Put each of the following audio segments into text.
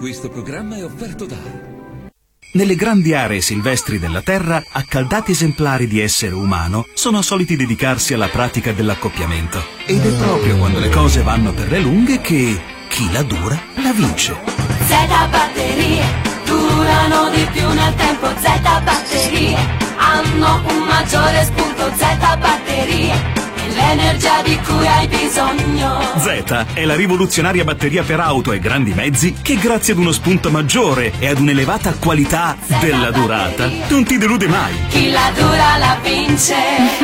Questo programma è offerto da... Nelle grandi aree silvestri della Terra, accaldati esemplari di essere umano sono soliti dedicarsi alla pratica dell'accoppiamento. Ed è proprio quando le cose vanno per le lunghe che chi la dura la vince. Z batterie durano di più nel tempo. Z batterie hanno un maggiore spunto. Z batterie, l'energia di cui hai bisogno. Z è la rivoluzionaria batteria per auto e grandi mezzi che grazie ad uno spunto maggiore e ad un'elevata qualità della durata non ti delude mai. Chi la dura la vince.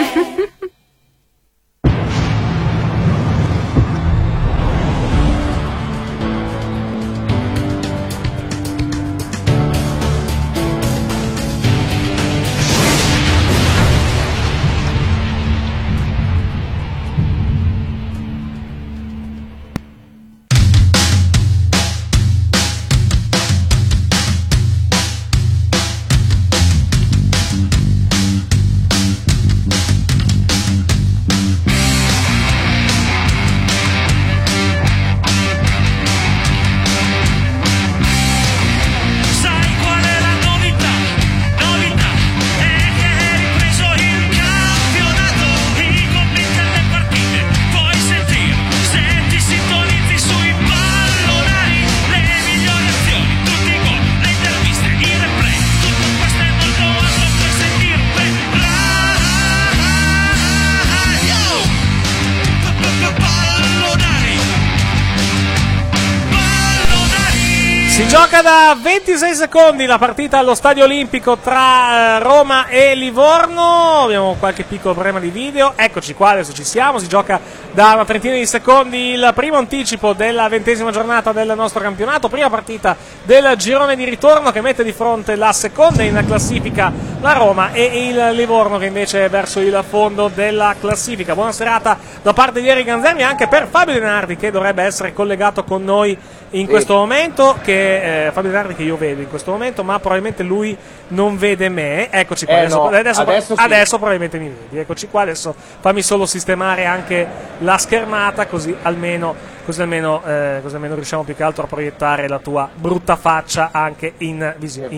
Si gioca da 26 secondi la partita allo Stadio Olimpico tra Roma e Livorno. Abbiamo qualche piccolo problema di video. Eccoci qua, adesso ci siamo. Si gioca da una trentina di secondi il primo anticipo della 20ª giornata del nostro campionato. Prima partita del girone di ritorno che mette di fronte la seconda in classifica, la Roma, e il Livorno che invece è verso il fondo della classifica. Buona serata da parte di Eric Ganzermi, anche per Fabio De Nardi che dovrebbe essere collegato con noi in questo momento, Fabio De Nardi che io vedo in questo momento, ma probabilmente lui non vede me. Eccoci qua, adesso probabilmente mi vedi. Eccoci qua, adesso fammi solo sistemare anche la schermata, così almeno riusciamo più che altro a proiettare la tua brutta faccia anche in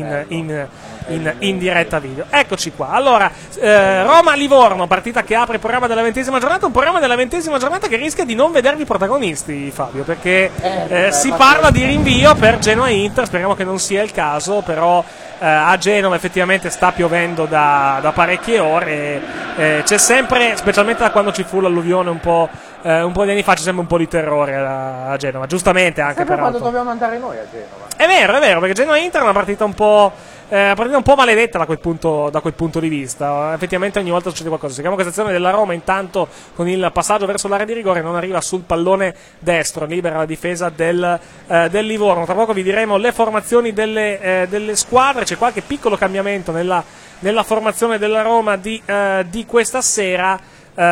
diretta video. Eccoci qua. Allora, Roma-Livorno, partita che apre il programma della 20ª giornata, un programma della 20ª giornata che rischia di non vedervi protagonisti, Fabio, perché si parla di rinvio per Genoa-Inter, speriamo che non sia il caso, però a Genova effettivamente sta piovendo da parecchie ore, c'è sempre, specialmente da quando ci fu l'alluvione un po' di anni fa, c'è sempre un po' di terrore a Genova, giustamente anche per quando dobbiamo andare noi a Genova. È vero, perché Genoa-Inter è una partita un po' maledetta da quel punto di vista. Effettivamente ogni volta succede qualcosa. Seguiamo questa azione della Roma, intanto con il passaggio verso l'area di rigore non arriva sul pallone destro, libera la difesa del Livorno. Tra poco vi diremo le formazioni delle squadre. C'è qualche piccolo cambiamento nella formazione della Roma di questa sera.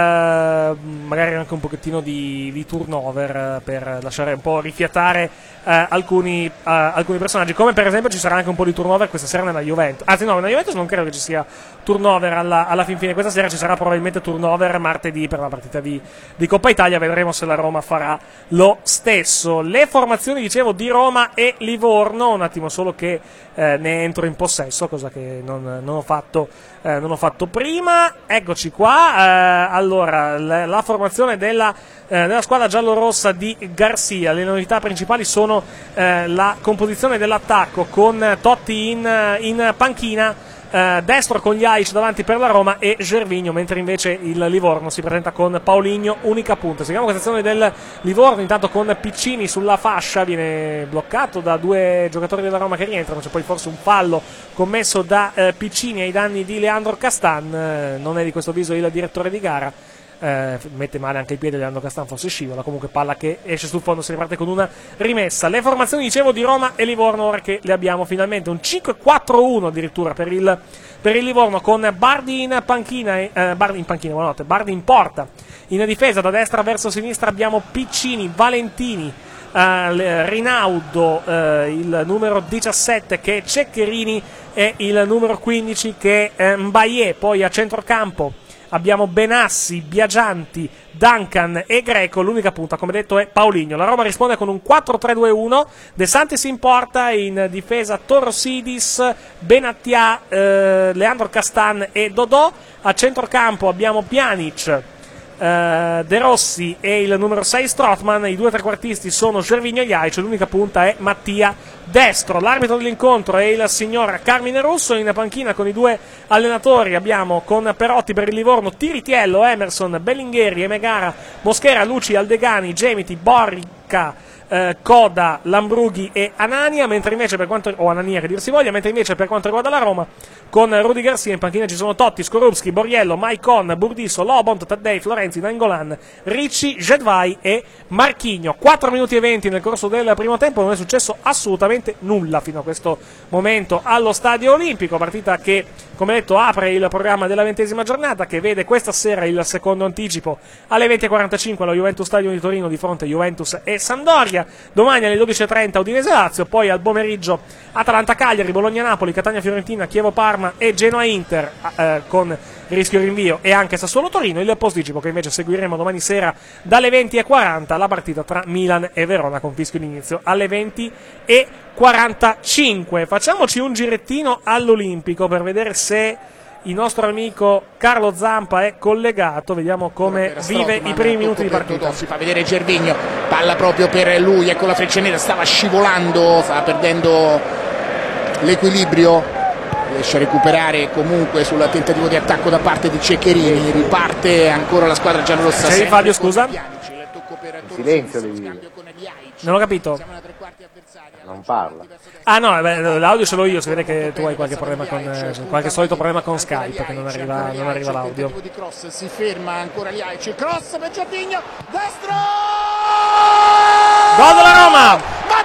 Magari anche un pochettino di turnover per lasciare un po' rifiatare alcuni personaggi, come per esempio ci sarà anche un po' di turnover questa sera nella Juventus. Anzi no, nella Juventus non credo che ci sia turnover alla fin fine. Questa sera ci sarà probabilmente turnover martedì per la partita di Coppa Italia. Vedremo se la Roma farà lo stesso. Le formazioni, dicevo, di Roma e Livorno, un attimo solo che ne entro in possesso, cosa che non ho fatto prima. Eccoci qua. Allora, la formazione della squadra giallorossa di Garcia. Le novità principali sono la composizione dell'attacco con Totti in panchina, destro con Ljajic davanti per la Roma e Gervinho, mentre invece il Livorno si presenta con Paulinho unica punta. Seguiamo questa azione del Livorno, intanto con Piccini sulla fascia, viene bloccato da due giocatori della Roma che rientrano. C'è poi forse un fallo commesso da Piccini ai danni di Leandro Castan, non è di questo avviso il direttore di gara. Mette male anche il piede Leandro Castan, forse scivola. Comunque palla che esce sul fondo, si riparte con una rimessa. Le formazioni, dicevo, di Roma e Livorno, ora che le abbiamo finalmente, un 5-4-1 addirittura per il Livorno, con Bardi in panchina, Bardi in porta. In difesa da destra verso sinistra abbiamo Piccini, Valentini, Rinaudo, il numero 17 che è Ceccherini e il numero 15 che è Mbaye. Poi a centrocampo abbiamo Benassi, Biagianti, Duncan e Greco. L'unica punta, come detto, è Paulinho. La Roma risponde con un 4-3-2-1. De Santis in porta, in difesa Torosidis, Benattia, Leandro Castan e Dodò. A centrocampo abbiamo Pjanic, De Rossi e il numero 6 Strootman. I due trequartisti sono Gervinho e Jaic, l'unica punta è Mattia Destro. L'arbitro dell'incontro è il signor Carmine Russo. In panchina con i due allenatori abbiamo, con Perotti per il Livorno, Tiritiello, Emerson, Bellingheri, Emegara, Mosquera, Luci, Aldegani, Gemiti, Borrica, Coda, Lambrughi e Anania, mentre invece per quanto Anania che dir si voglia, mentre invece per quanto riguarda la Roma, con Rudy Garcia in panchina ci sono Totti, Skorupski, Borriello, Maicon, Burdisso, Lobont, Taddei, Florenzi, Nangolan, Ricci, Jedvai e Marchigno. 4 minuti e 20 nel corso del primo tempo, non è successo assolutamente nulla fino a questo momento allo Stadio Olimpico, partita che, come detto, apre il programma della 20ª giornata, che vede questa sera il secondo anticipo alle 20:45 allo Juventus Stadium di Torino di fronte a Juventus e Sampdoria. Domani alle 12:30 Udinese-Lazio, poi al pomeriggio Atalanta-Cagliari, Bologna-Napoli, Catania-Fiorentina, Chievo-Parma e Genoa-Inter, con rischio rinvio, e anche Sassuolo-Torino. Il posticipo che invece seguiremo domani sera dalle 20:40, la partita tra Milan e Verona con fischio d'inizio alle 20:45. Facciamoci un girettino all'Olimpico per vedere se il nostro amico Carlo Zampa è collegato. Vediamo come vive i primi minuti di partita. Si fa vedere Gervinho, palla proprio per lui, ecco la freccia nera, stava scivolando, stava perdendo l'equilibrio, riesce a recuperare comunque sul tentativo di attacco da parte di Ceccherini. Riparte ancora la squadra giallorossa. Sei Fabio, scusa? Silenzio devi. Non ho capito. Non parla. Ah no, l'audio ce l'ho io, si vede che tu hai qualche problema con qualche solito problema con Skype, che non arriva l'audio. Si ferma ancora Jaic, cross per Gervinho, destro! Gol della Roma!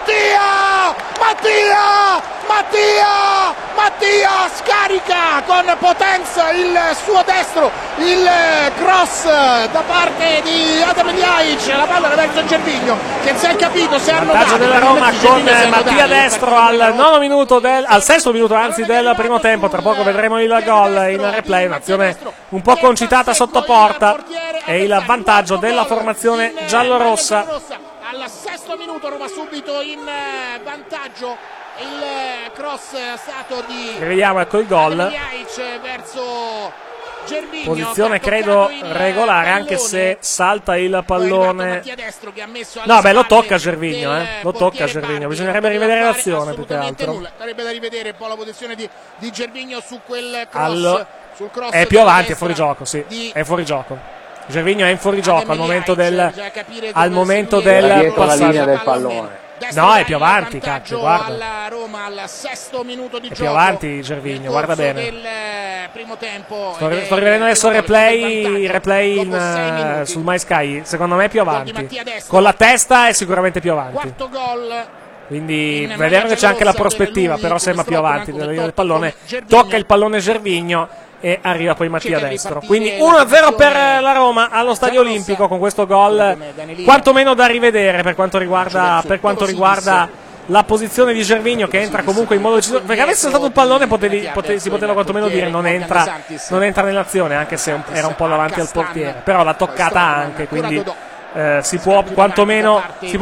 Mattia scarica con potenza il suo destro, il cross da parte di Adam Jaic, la palla verso Gervinho che non si è capito se hanno vantaggio della Roma con Mattia Destro al sesto minuto anzi del primo tempo. Tra poco vedremo il gol in replay, un'azione un po' concitata sotto porta, e il vantaggio della formazione giallorossa. Al sesto minuto Roma subito in vantaggio, il cross è stato di Vediamo, ecco il gol. verso Gervinho, posizione credo regolare, anche se salta il pallone. No, beh, lo tocca Gervinho, lo tocca Gervinho. Bisognerebbe rivedere l'azione più che altro. Sarebbe da rivedere un po' la posizione di Gervinho su quel cross. Sul cross è più avanti, è fuori gioco, sì, è fuori gioco. Gervinho è in fuorigioco al momento del dietro la linea del pallone. No, è più avanti, cacchio, guarda. Alla Roma al sesto minuto di è gioco. più avanti Gervinho, guarda bene. Primo tempo. Sto rivedendo adesso il replay sul MySky. Secondo me è più avanti. Con la testa è sicuramente più avanti. Quarto gol. Quindi vediamo che c'è anche la prospettiva, però sembra più avanti della linea del pallone. Tocca il pallone Gervinho e arriva poi Mattia Destro. Quindi 1-0 per la Roma allo Stadio Olimpico, con questo gol quantomeno da rivedere per quanto riguarda la posizione di Gervinho, che entra comunque in modo deciso. Perché avesse saltato il pallone si poteva quantomeno dire non entra nell'azione, anche se era un po' davanti al portiere, però l'ha toccata anche, quindi si può quantomeno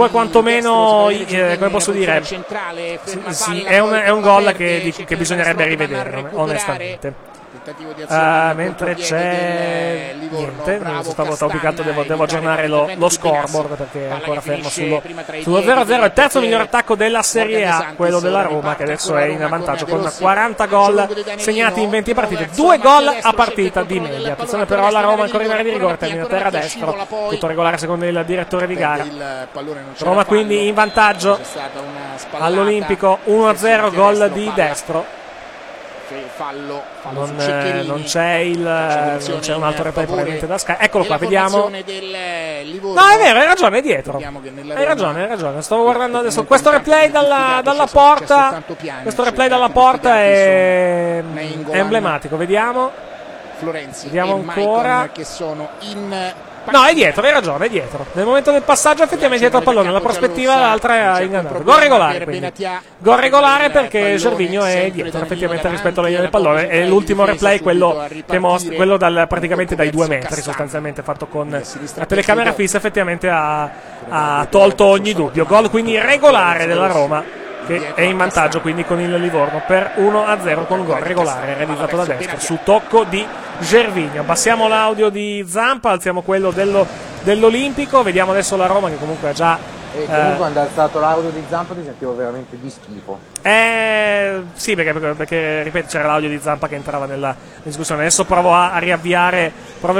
come posso dire, è un gol che bisognerebbe rivedere onestamente. Mentre c'è niente, stavo più che altro devo aggiornare lo scoreboard, perché è ancora fermo sullo 0-0. Il terzo miglior attacco della Serie A, quello della Roma, che adesso è in vantaggio con 40 gol segnati in 20 partite, 2 gol a partita di media. Attenzione però alla Roma ancora in area di rigore, termina terra destro, tutto regolare secondo il direttore di gara. Roma quindi in vantaggio all'Olimpico, 1-0, gol di Destro. Non c'è un altro replay probabilmente da Sky. Eccolo qua, vediamo. No, è vero, hai ragione, è dietro. Hai ragione. Stavo guardando adesso questo replay dalla porta. Questo replay dalla porta è emblematico. Vediamo ancora. Che sono in No, è dietro, hai ragione, è dietro. Nel momento del passaggio effettivamente dietro al pallone, la prospettiva l'altra è ingannata. Gol regolare, quindi. Gol regolare perché Gervinho è dietro effettivamente rispetto alla linea del pallone. E l'ultimo replay, quello che mostra, quello praticamente dai 2 metri sostanzialmente, fatto con la telecamera fissa, effettivamente ha tolto ogni dubbio. Gol quindi regolare della Roma, che è in vantaggio quindi con il Livorno per 1-0 con un gol regolare realizzato da destro su tocco di Gervinho. Abbassiamo l'audio di Zampa, alziamo quello dell'Olimpico, vediamo adesso la Roma che comunque ha già comunque quando ha alzato l'audio di Zampa ti sentivo veramente di schifo. Sì, perché ripeto, c'era l'audio di Zampa che entrava nella discussione. Adesso provo a riavviare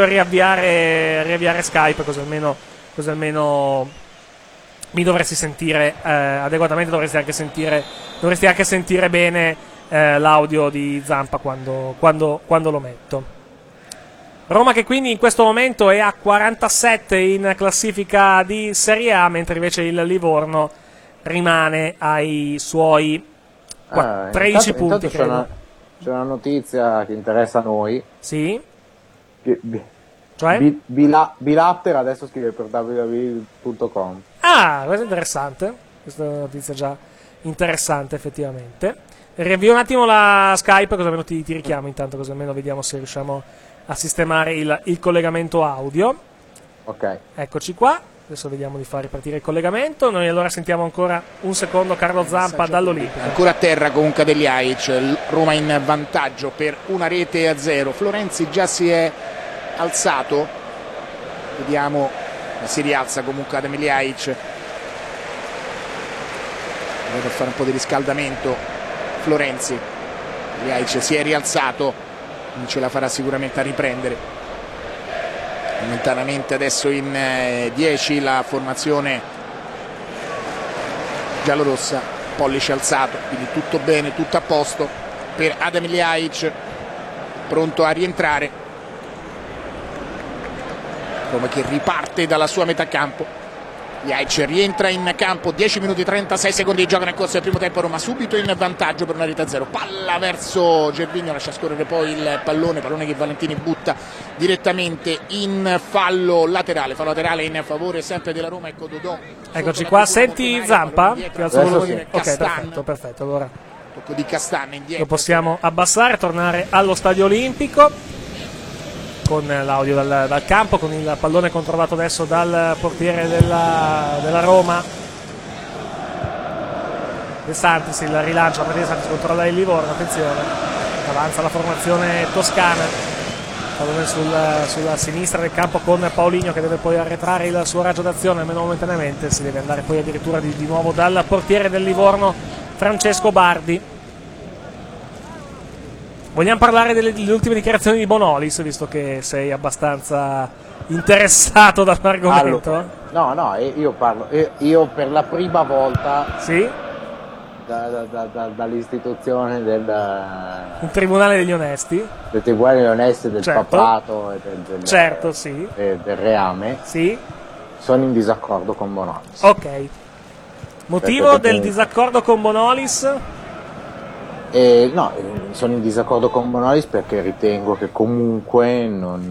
Skype, così almeno mi dovresti sentire adeguatamente, dovresti anche sentire bene l'audio di Zampa quando lo metto. Roma che quindi in questo momento è a 47 in classifica di Serie A, mentre invece il Livorno rimane ai suoi 13 punti. C'è una notizia che interessa a noi. Sì? Cioè? Bilatter adesso scrive per www.com. Ah, questo è interessante. Questa è una notizia già interessante effettivamente. Riavvio un attimo la Skype, così almeno ti richiamo intanto, così almeno vediamo se riusciamo a sistemare il collegamento audio. Ok. Eccoci qua. Adesso vediamo di far ripartire il collegamento. Noi allora sentiamo ancora un secondo Carlo Zampa dall'Olimpico. Ancora a terra con Kadeliaic, Roma in vantaggio per 1-0. Florenzi già si è alzato, vediamo, si rialza comunque Adem Ljajic, deve fare un po' di riscaldamento Florenzi. Ljajic si è rialzato, non ce la farà sicuramente a riprendere. Momentaneamente adesso in 10 la formazione giallorossa, pollice alzato, quindi tutto bene, tutto a posto per Adem Ljajic, pronto a rientrare. Roma che riparte dalla sua metà campo. Ljajic rientra in campo, 10 minuti e 36 secondi di gioco nel corso del primo tempo. Roma subito in vantaggio per una rete a 0. Palla verso Gervinho, lascia scorrere poi il pallone che Valentini butta direttamente in fallo laterale in favore sempre della Roma. Ecco Dodò. Eccoci qua, senti Zampa? Ok, perfetto. Allora tocco di Castan indietro. Lo possiamo abbassare, tornare allo Stadio Olimpico con l'audio dal campo, con il pallone controllato adesso dal portiere della Roma. De Santis, il rilancio a De Santis, controlla il Livorno, attenzione, avanza la formazione toscana, pallone sulla sinistra del campo con Paulinho che deve poi arretrare il suo raggio d'azione, almeno momentaneamente. Si deve andare poi addirittura di nuovo dal portiere del Livorno, Francesco Bardi. Vogliamo parlare delle ultime dichiarazioni di Bonolis, visto che sei abbastanza interessato dall'argomento? No, io parlo. Io per la prima volta, sì? Dall'istituzione un tribunale degli onesti? Del tribunale degli onesti, del papato e del reame, sì? Sono in disaccordo con Bonolis. Ok. Motivo del disaccordo con Bonolis? No, sono in disaccordo con Bonolis perché ritengo che comunque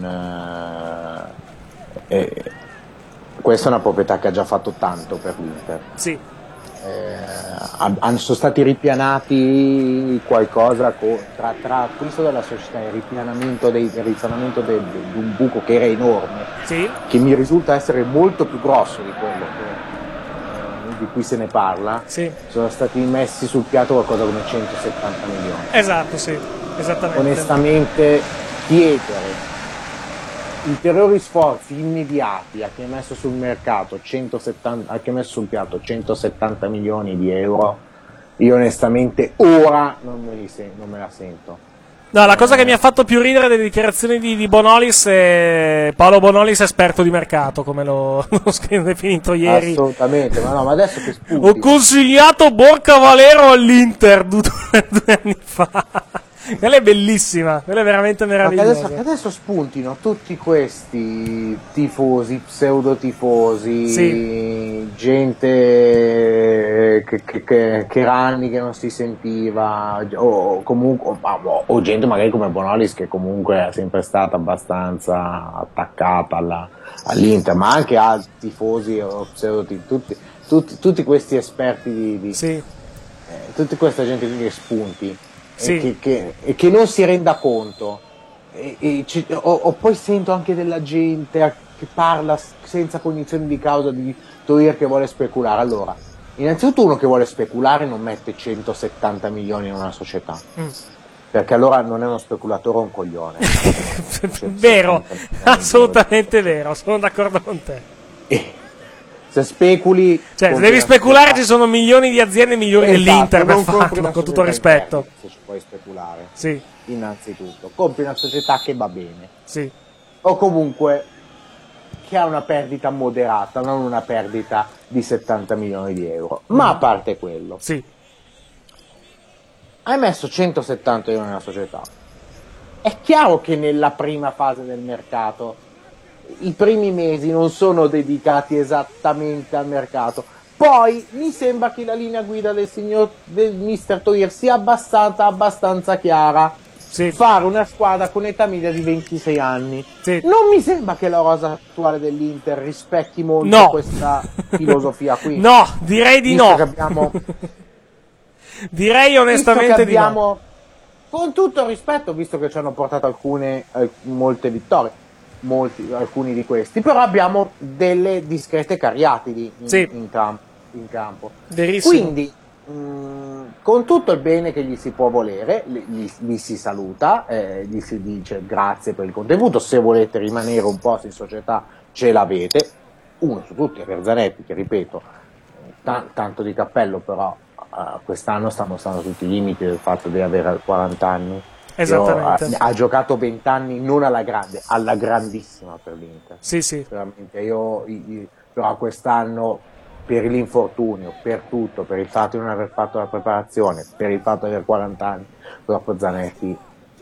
questa è una proprietà che ha già fatto tanto per l'Inter. Sì. Sono stati ripianati qualcosa tra acquisto della società e il ripianamento di un buco che era enorme, sì, che mi risulta essere molto più grosso di quello di cui se ne parla. Sì. Sono stati messi sul piatto qualcosa come 170 milioni. Esatto, sì, esattamente. Onestamente chiedere ulteriori sforzi immediati a chi ha messo sul mercato 170, a chi ha messo sul piatto 170 milioni di euro, io onestamente ora non me la sento. No, la cosa che mi ha fatto più ridere delle dichiarazioni di Bonolis è Paolo Bonolis, esperto di mercato, come l'ho definito ieri. Assolutamente, ma adesso che spunti. Ho consigliato Borca Valero all'Inter 2 anni fa. Quella è bellissima, quella è veramente meravigliosa. Che adesso spuntino tutti questi tifosi, pseudotifosi, Sì. gente che era anni che non si sentiva, o comunque o gente magari come Bonolis, che comunque è sempre stata abbastanza attaccata all'Inter, ma anche altri tifosi o pseudotifosi, tutti questi esperti Sì. tutta questa gente qui che spunti. Sì. E che non si renda conto, o poi sento anche della gente che parla senza cognizione di causa di Toir che vuole speculare. Allora, innanzitutto uno che vuole speculare non mette 170 milioni in una società, perché allora non è uno speculatore, è un coglione. Vero, assolutamente vero, sono d'accordo con te. Se speculi, cioè, se devi speculare, ci sono milioni di aziende migliori dell'Inter per farlo, con tutto rispetto. Se ci puoi speculare, sì. Innanzitutto, compri una società che va bene, sì. O comunque che ha una perdita moderata, non una perdita di 70 milioni di euro. Ma a parte quello, sì. Hai messo 170 euro nella società. È chiaro che nella prima fase del mercato i primi mesi non sono dedicati esattamente al mercato. Poi mi sembra che la linea guida del mister Toir sia abbastanza chiara. Sì. Fare una squadra con età media di 26 anni. Sì. Non mi sembra che la rosa attuale dell'Inter rispecchi molto questa filosofia qui. No, direi di visto no. Che abbiamo, direi onestamente di no. Con tutto il rispetto, visto che ci hanno portato molte vittorie, alcuni di questi, però abbiamo delle discrete cariatidi in campo. Verissimo. Quindi con tutto il bene che gli si può volere, gli si saluta, gli si dice grazie per il contributo, se volete rimanere un po' in società ce l'avete, uno su tutti è per Zanetti, che ripeto, tanto di cappello, però quest'anno sta mostrando tutti i limiti del fatto di avere 40 anni. Esattamente. Ha giocato 20 anni non alla grande, alla grandissima per l'Inter. Sì. Veramente, però quest'anno, per l'infortunio, per tutto, per il fatto di non aver fatto la preparazione, per il fatto di avere 40 anni, purtroppo Zanetti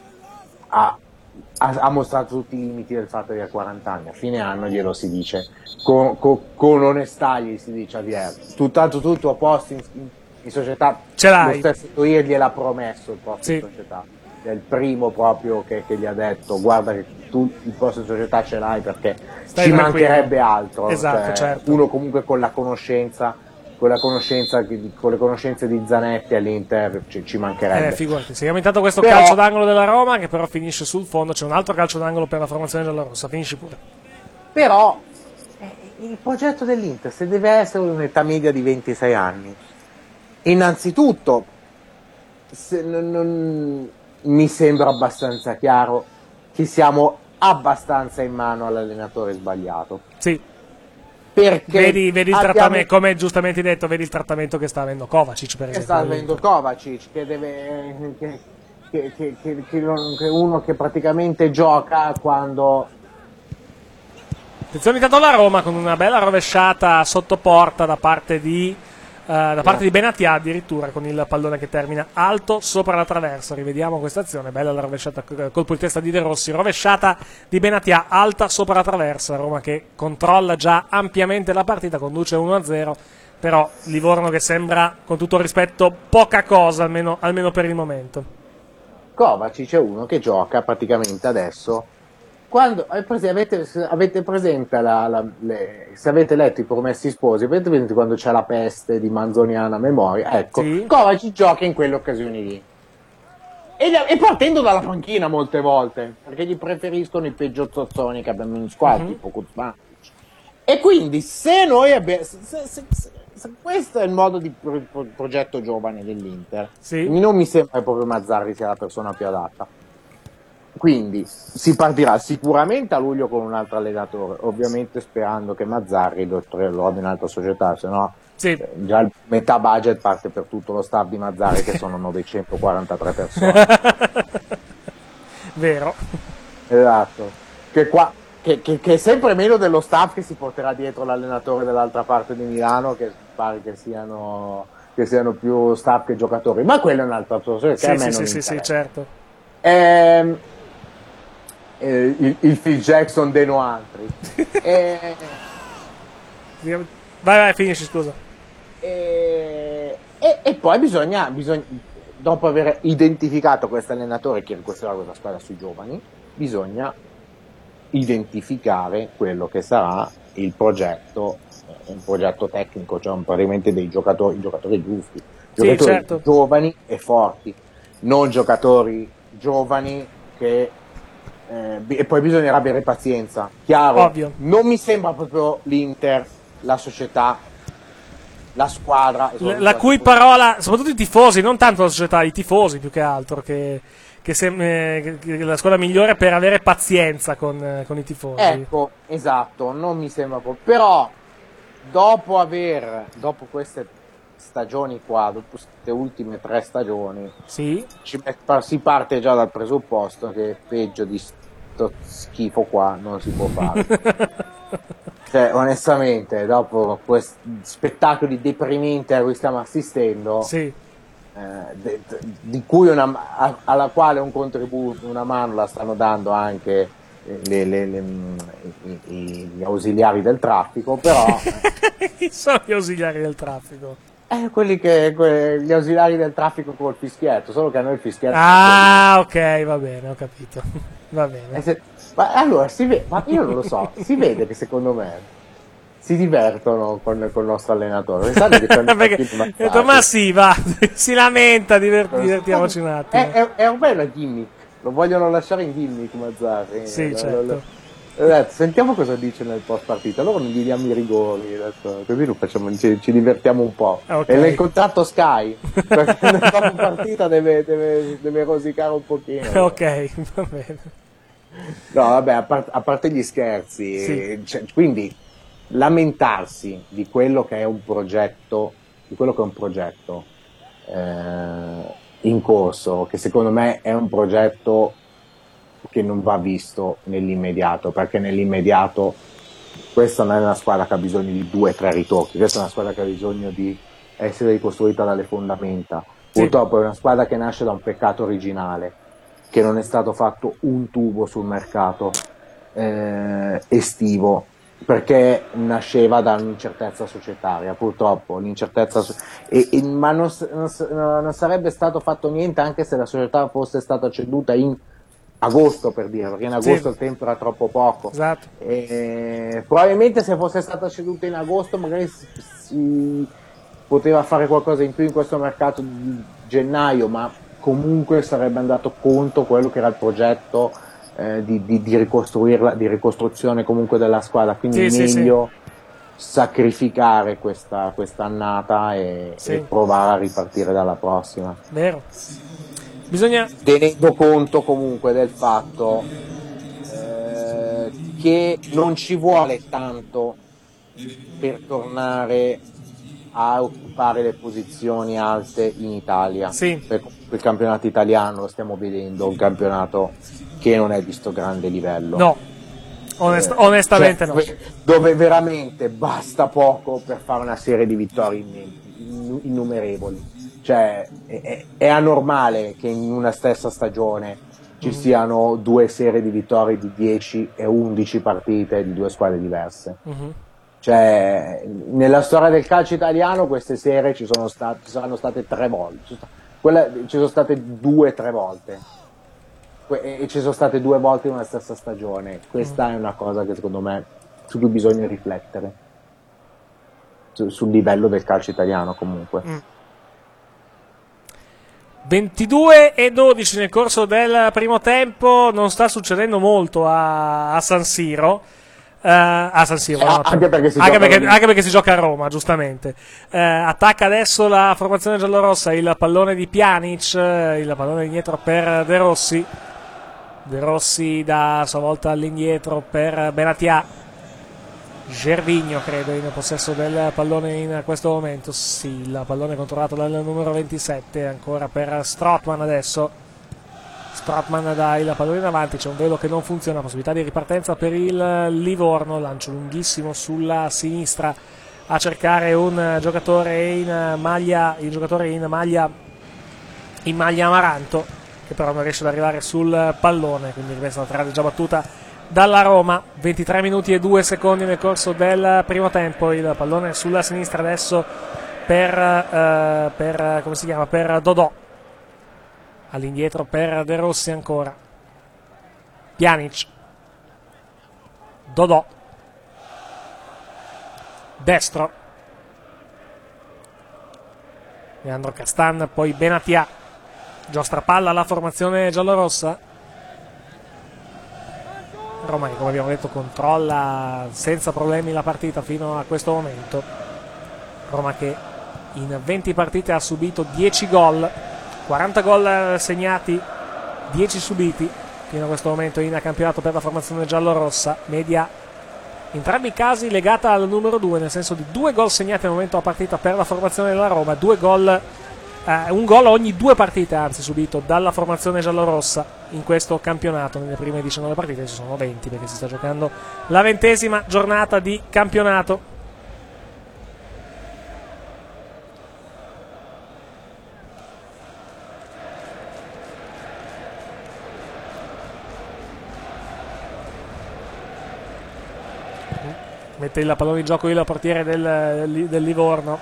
ha mostrato tutti i limiti del fatto di avere 40 anni. A fine anno glielo si dice con onestà, gli si dice a Vier, tutto a posto in società, ce l'hai. Lo stesso Toir gliel'ha promesso il posto in società, è il primo proprio che gli ha detto guarda che tu il posto in società ce l'hai, perché ci mancherebbe altro. Esatto, cioè, certo. Uno comunque con le conoscenze di Zanetti all'Inter ci mancherebbe. Figurati, seguiamo intanto questo calcio d'angolo della Roma, che però finisce sul fondo. C'è un altro calcio d'angolo per la formazione giallorossa, finisci pure. Però il progetto dell'Inter, se deve essere un'età media di 26 anni, innanzitutto mi sembra abbastanza chiaro che siamo abbastanza in mano all'allenatore sbagliato. Sì. Perché vedi il trattamento, come giustamente detto, vedi il trattamento che sta avendo Kovacic, per esempio. Che sta avendo Kovacic, che uno che praticamente gioca quando... Attenzione intanto alla Roma con una bella rovesciata sotto porta da parte di Benatia, addirittura, con il pallone che termina alto sopra la traversa. Rivediamo questa azione, bella la rovesciata, colpo di testa di De Rossi, rovesciata di Benatia alta sopra la traversa. Roma che controlla già ampiamente la partita, conduce 1-0, però Livorno che sembra, con tutto il rispetto, poca cosa, almeno per il momento. Kovacic è uno che gioca praticamente adesso. Quando avete presente se avete letto I Promessi Sposi, avete presente quando c'è la peste di manzoniana memoria? Ecco, sì. Kovacic gioca in quelle occasioni lì. E partendo dalla panchina molte volte, perché gli preferiscono i peggio zozzoni che abbiamo in squadra, tipo Kuzmanic. E quindi se noi abbiamo... Se questo è il modo di progetto giovane dell'Inter, sì. Non mi sembra che proprio Mazzarri sia la persona più adatta. Quindi si partirà sicuramente a luglio con un altro allenatore, ovviamente sperando che Mazzarri lo abbia in altra società, se no sì. Già metà budget parte per tutto lo staff di Mazzarri, che sono 943 persone. Vero. Esatto. Che è sempre meno dello staff che si porterà dietro l'allenatore dall'altra parte di Milano, che pare che siano più staff che giocatori, ma quello è un'altra cosa. Sì, certo. Il Phil Jackson dei Noantri. Vai, finisci, scusa. E poi bisogna, dopo aver identificato questo allenatore che ricostruirà questa squadra sui giovani, bisogna identificare quello che sarà il progetto, un progetto tecnico, cioè praticamente dei giocatori giusti, giocatori certo, giovani e forti, non giocatori giovani che e poi bisognerà avere pazienza, chiaro. Ovvio. Non mi sembra proprio l'Inter, la società, la squadra, la cui parola, soprattutto i tifosi, non tanto la società, i tifosi più che altro, che la squadra migliore per avere pazienza con i tifosi. Ecco, esatto, non mi sembra proprio. Però dopo queste stagioni qua, dopo queste ultime 3 stagioni, sì, si parte già dal presupposto che peggio di sto schifo qua non si può fare. Cioè, onestamente, dopo questi spettacoli deprimenti a cui stiamo assistendo, sì, di cui alla quale un contributo, una mano la stanno dando anche gli ausiliari del traffico, però chi sono gli ausiliari del traffico? Gli ausiliari del traffico col fischietto, solo che a noi il fischietto ok, va bene, ho capito. Va bene. Ma allora ma io non lo so, si vede che secondo me si divertono con il nostro allenatore. Ma sì, va, si lamenta, divertiamoci un attimo. È ormai una gimmick, lo vogliono lasciare in gimmick Mazzarri. Sì, certo. Sentiamo cosa dice nel post partita, allora non gli diamo i rigori, così lo facciamo, ci divertiamo un po'. Okay. E nel contratto Sky, perché nel dopo partita deve rosicare un pochino. Ok, va bene. No, vabbè, a parte gli scherzi, sì. Quindi lamentarsi di quello che è un progetto, in corso, che secondo me è un progetto che non va visto nell'immediato, perché nell'immediato questa non è una squadra che ha bisogno di 2-3 ritocchi, questa è una squadra che ha bisogno di essere ricostruita dalle fondamenta. Purtroppo è una squadra che nasce da un peccato originale, che non è stato fatto un tubo sul mercato estivo, perché nasceva da un'incertezza societaria. Purtroppo l'incertezza ma non sarebbe stato fatto niente anche se la società fosse stata ceduta in agosto, per dire, perché in agosto il tempo era troppo poco. Esatto. Probabilmente se fosse stata ceduta in agosto magari si poteva fare qualcosa in più in questo mercato di gennaio, ma comunque sarebbe andato contro quello che era il progetto di ricostruirla, di ricostruzione comunque della squadra, quindi meglio sacrificare questa annata e provare a ripartire dalla prossima. Vero. Bisogna, tenendo conto comunque del fatto che non ci vuole tanto per tornare a occupare le posizioni alte in Italia. Per il campionato italiano lo stiamo vedendo, un campionato che non è di sto grande livello. No, onestamente no. Dove veramente basta poco per fare una serie di vittorie innumerevoli. Cioè è anormale che in una stessa stagione ci siano 2 serie di vittorie di 10 e 11 partite di 2 squadre diverse. Cioè nella storia del calcio italiano queste serie ci saranno state 3 volte, ci sono state 2-3 volte e ci sono state 2 volte in una stessa stagione. Questa è una cosa che secondo me su cui bisogna riflettere, sul livello del calcio italiano comunque. 22-12 nel corso del primo tempo, non sta succedendo molto a San Siro. Anche perché si gioca a Roma, giustamente. Attacca adesso la formazione giallorossa, il pallone di Pjanic, il pallone indietro per De Rossi. De Rossi dà a sua volta all'indietro per Benatia. Gervinho credo in possesso del pallone in questo momento. Sì, il pallone controllato dal numero 27, ancora per Strootman adesso. Strootman dà il pallone in avanti, c'è un velo che non funziona, possibilità di ripartenza per il Livorno, lancio lunghissimo sulla sinistra a cercare un giocatore in maglia Amaranto, che però non riesce ad arrivare sul pallone, quindi rimessa la trave già battuta dalla Roma. 23 minuti e 2 secondi nel corso del primo tempo, il pallone sulla sinistra adesso per come si chiama, per Dodò, all'indietro per De Rossi ancora, Pjanic, Dodò, destro Leandro Castan, poi Benatia, giostra palla alla formazione giallorossa. Roma che, come abbiamo detto, controlla senza problemi la partita fino a questo momento. Roma che in 20 partite ha subito 10 gol, 40 gol segnati, 10 subiti fino a questo momento in campionato per la formazione giallorossa, media in entrambi i casi legata al numero 2, nel senso di 2 gol segnati al momento della partita per la formazione della Roma, 2 gol, un gol ogni 2 partite anzi subito dalla formazione giallorossa in questo campionato. Nelle prime 19 partite ci sono 20 perché si sta giocando la 20ª giornata di campionato. Mette il pallone in gioco il portiere del Livorno.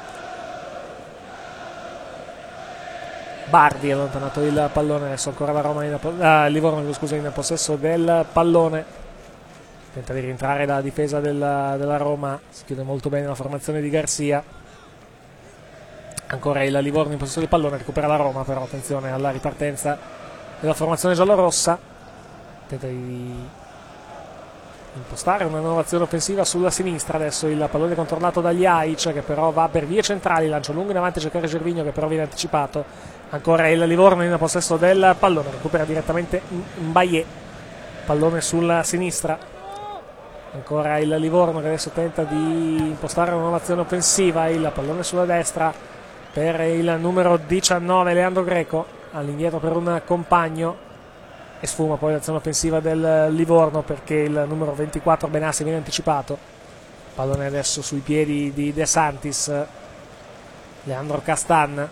Bardi ha allontanato il pallone, adesso ancora la Roma Livorno in possesso del pallone. Tenta di rientrare la difesa della Roma, si chiude molto bene la formazione di Garcia. Ancora il Livorno in possesso del pallone, recupera la Roma, però attenzione alla ripartenza della formazione giallorossa. Tenta di impostare una nuova azione offensiva sulla sinistra. Adesso il pallone controllato da Ljajic, che però va per vie centrali, lancio lungo in avanti a cercare Gervinho, che però viene anticipato. Ancora il Livorno in possesso del pallone, recupera direttamente Mbaye, pallone sulla sinistra. Ancora il Livorno che adesso tenta di impostare una nuova azione offensiva, il pallone sulla destra per il numero 19 Leandro Greco, all'indietro per un compagno, e sfuma poi l'azione offensiva del Livorno perché il numero 24 Benassi viene anticipato. Pallone adesso sui piedi di De Santis, Leandro Castan,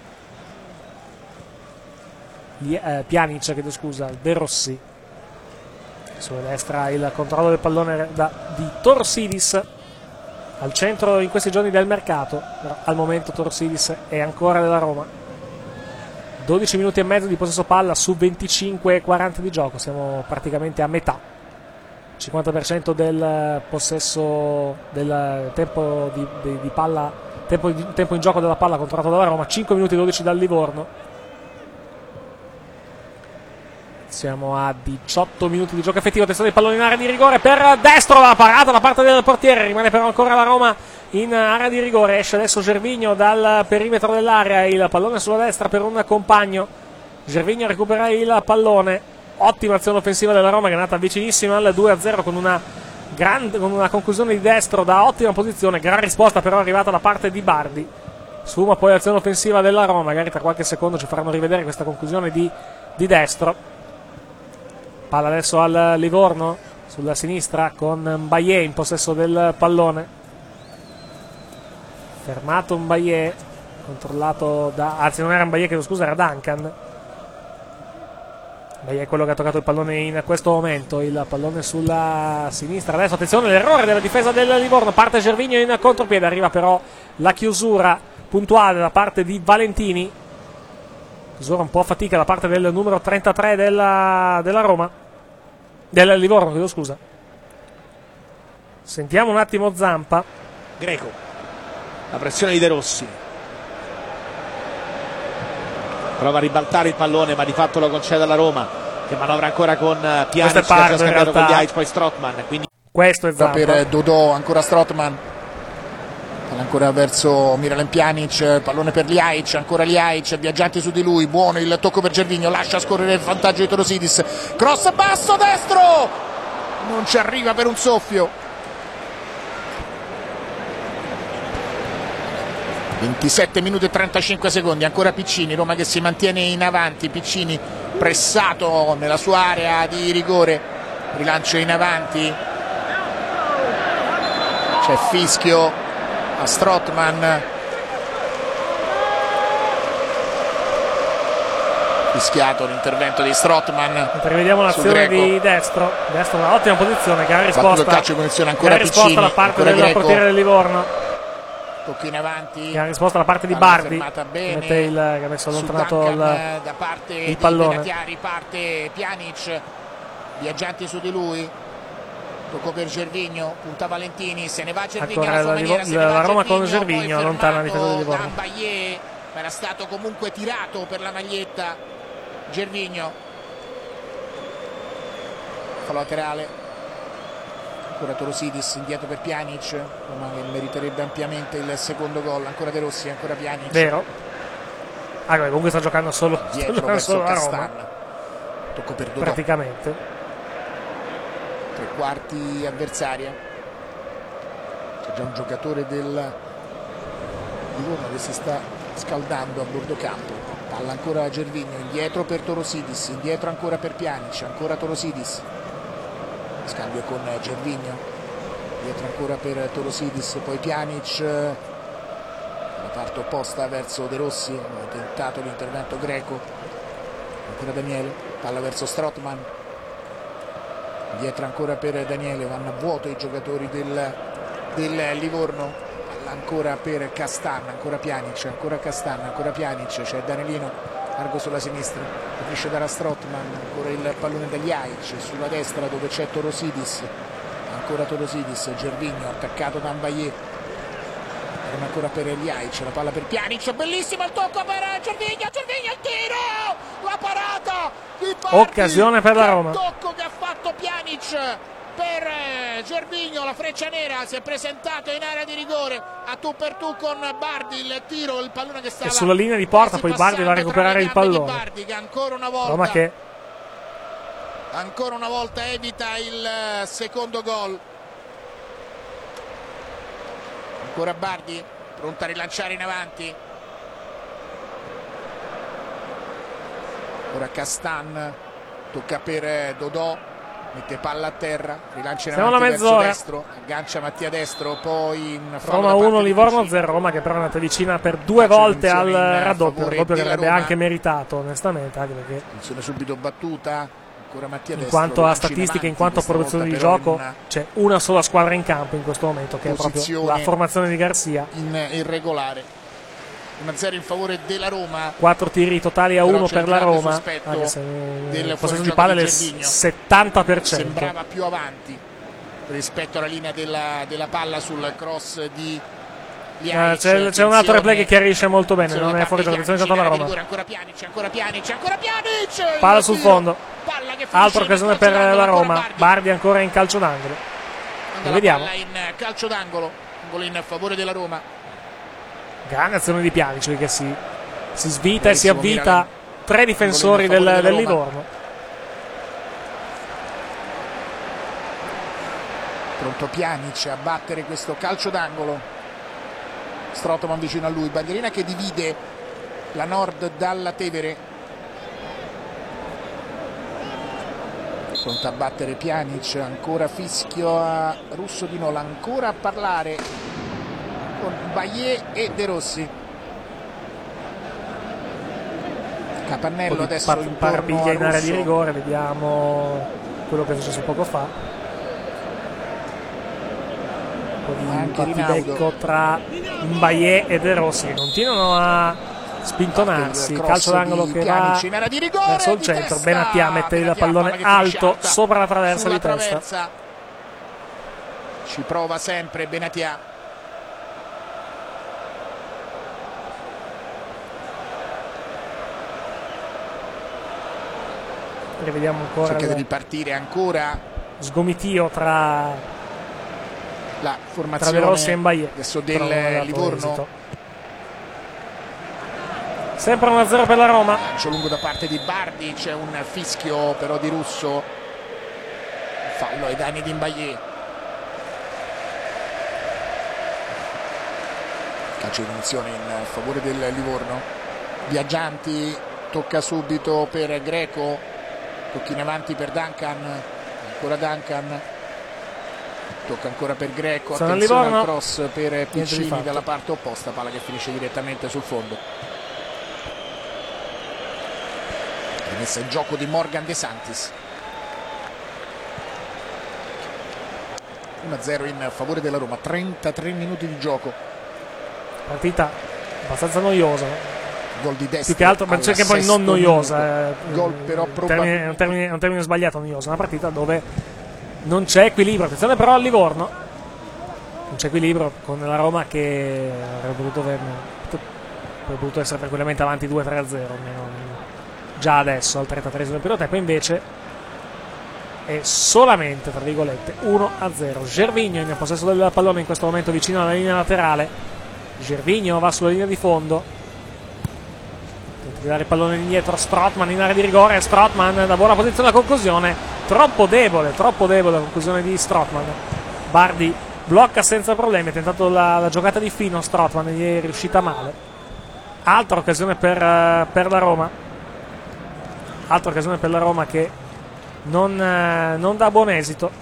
Pjanic, chiedo scusa, De Rossi. Sulla destra il controllo del pallone di Torsidis, al centro in questi giorni del mercato, però al momento Torsidis è ancora della Roma. 12 minuti e mezzo di possesso palla su 25-40 di gioco, siamo praticamente a metà. 50% del possesso del tempo di palla, tempo in gioco della palla controllato dalla Roma, 5 minuti e 12 dal Livorno. Siamo a 18 minuti di gioco effettivo, attenzione del pallone in area di rigore per destro, la parata da parte del portiere, rimane però ancora la Roma in area di rigore. Esce adesso Gervinho dal perimetro dell'area, il pallone sulla destra per un compagno. Gervinho recupera il pallone, ottima azione offensiva della Roma che è andata vicinissima al 2-0 con una conclusione di destro da ottima posizione, gran risposta però arrivata da parte di Bardi. Sfuma poi l'azione offensiva della Roma, magari tra qualche secondo ci faranno rivedere questa conclusione di destro. Palla adesso al Livorno sulla sinistra con Mbaye in possesso del pallone. Fermato Mbaye, controllato anzi non era Mbaye, chiedo scusa, era Duncan. Mbaye è quello che ha toccato il pallone in questo momento, il pallone sulla sinistra. Adesso attenzione, l'errore della difesa del Livorno, parte Gervinho in contropiede, arriva però la chiusura puntuale da parte di Valentini. Chiusura un po' a fatica da parte del numero 33 della Roma, del Livorno, chiedo scusa. Sentiamo un attimo Zampa. Greco, la pressione di De Rossi, prova a ribaltare il pallone ma di fatto lo concede alla Roma, che manovra ancora con Pjanic, che ha scambiato con Ljajic, poi Strootman, quindi questo è Zampa per Dodò, ancora Strootman, ancora verso Miralem Pjanic, pallone per Ljajic, ancora Ljajic, viaggianti su di lui, buono il tocco per Gervinho, lascia scorrere il vantaggio di Torosidis, cross basso destro, non ci arriva per un soffio. 27 minuti e 35 secondi, ancora Piccini, Roma che si mantiene in avanti, Piccini pressato nella sua area di rigore, rilancio in avanti, c'è fischio a Strootman, fischiato l'intervento di Strootman. Rivediamo l'azione di Destro. Destro una ottima posizione che ha risposto. Calcio di punizione ancora Piccini, da parte del portiere del Livorno. Tocchi in avanti. Che ha risposto da parte di Bardi. Che ha messo allontanato da parte il pallone. Riparte Pjanic. Viaggianti su di lui. Tocco per Gervinho, punta Valentini, se ne va Gervinho alla sua maniera, la Roma con Gervinho allontana la difesa del Livorno. Era stato comunque tirato per la maglietta Gervinho. Fallo laterale. Ancora Torosidis, indietro per Pjanic, ma che meriterebbe ampiamente il secondo gol. Ancora De Rossi, ancora Pjanic. Vero. Comunque sta giocando solo dietro verso Castan. Tocco per Dodò. Praticamente. Tre quarti avversaria. C'è già un giocatore del Livorno che si sta scaldando a bordo campo. Palla ancora a Gervinho, indietro per Torosidis, indietro ancora per Pjanic, ancora Torosidis. Scambio con Gervinho, dietro ancora per Torosidis, poi Pjanic la parte opposta verso De Rossi, ha tentato l'intervento greco, ancora Daniele, palla verso Strootman. Dietro ancora per Daniele, vanno a vuoto i giocatori del Livorno. Palla ancora per Castan, ancora Pjanic, ancora Castan, ancora Pjanic, c'è Danelino largo sulla sinistra, finisce da Strootman, ancora il pallone degli Aic sulla destra dove c'è Torosidis, ancora Torosidis, Gervinho attaccato da Mbaye, ancora per gli Aic, la palla per Pjanic, bellissimo il tocco per Gervinho, il tiro, la parata di Bardi, occasione per la Roma. Il tocco che ha fatto Pjanic per Gervinho, la freccia nera si è presentato in area di rigore a tu per tu con Bardi, il tiro, il pallone che stava e sulla linea di porta, poi Bardi va a recuperare il pallone. Bardi che ancora una volta Roma che ancora una volta evita il secondo gol. Ancora Bardi pronto a rilanciare in avanti, ora Castan, tocca per Dodò, mette palla a terra, rilancia in avanti verso destro, aggancia Mattia Destro, poi un Roma 1 Livorno 0, Roma che però è andata vicina per due volte al raddoppio che avrebbe anche meritato onestamente, anche perché attenzione subito battuta, ancora Mattia Destro, in quanto a statistiche, in quanto a produzione di gioco c'è una sola squadra in campo in questo momento che è proprio la formazione di Garcia, in irregolare. 1-0 in favore della Roma, 4 tiri totali a 1 per la Roma, anche se il possesso di palla è del 70%, sembrava più avanti rispetto alla linea della palla sul cross di c'è un altro replay che chiarisce molto bene, non è fuori gioco, attenzione alla Roma, ancora Pjanic, palla sul fondo, altra occasione per la Roma, Bardi ancora in calcio d'angolo, vediamo, palla in calcio d'angolo, angolo in favore della Roma. Grande azione di Pjanic che si svita e si avvita tre difensori del Livorno. Pronto Pjanic a battere questo calcio d'angolo. Strootman vicino a lui, bandierina che divide la Nord dalla Tevere. Pronto a battere Pjanic, ancora fischio a Russo di Nola, ancora a parlare con Baillet e De Rossi. Capannello adesso parapiglia in area di rigore, vediamo quello che è successo poco fa, un po' di battibecco tra Baillet e De Rossi che continuano a spintonarsi, calcio d'angolo che va verso il centro, Benatia mette il pallone alto sopra la traversa di testa, ci prova sempre Benatia. Rivediamo ancora, cerca di ripartire ancora, sgomitio tra la formazione De Rossi e Mbaye adesso del Livorno. Esito. Sempre 1-0 per la Roma, lancio lungo da parte di Bardi, c'è un fischio però di Russo, fallo ai danni di Mbaye. Calcio di punizione in favore del Livorno. Viaggianti, tocca subito per Greco, tocchi in avanti per Duncan, ancora Duncan, tocca ancora per Greco, attenzione al cross per Piccini dalla parte opposta, palla che finisce direttamente sul fondo. messa in gioco di Morgan De Santis. 1-0 in favore della Roma, 33 minuti di gioco. Partita abbastanza noiosa, Gol di destra, più che altro, ma c'è che poi non noiosa, gol però è un termine sbagliato, noiosa, una partita dove non c'è equilibrio. Attenzione però al Livorno, non c'è equilibrio con la Roma che avrebbe potuto essere tranquillamente avanti 2-3-0 almeno già adesso al 33esimo del primo tempo, invece è solamente, tra virgolette, 1-0. Gervinho in possesso del pallone in questo momento vicino alla linea laterale. Gervinho va sulla linea di fondo, tenta di dare il pallone indietro a Strootman in area di rigore. Strootman da buona posizione, la conclusione troppo debole la conclusione di Strootman. Bardi blocca senza problemi, ha tentato la giocata di fino Strootman, gli è riuscita male. Altra occasione per la Roma, che non dà buon esito.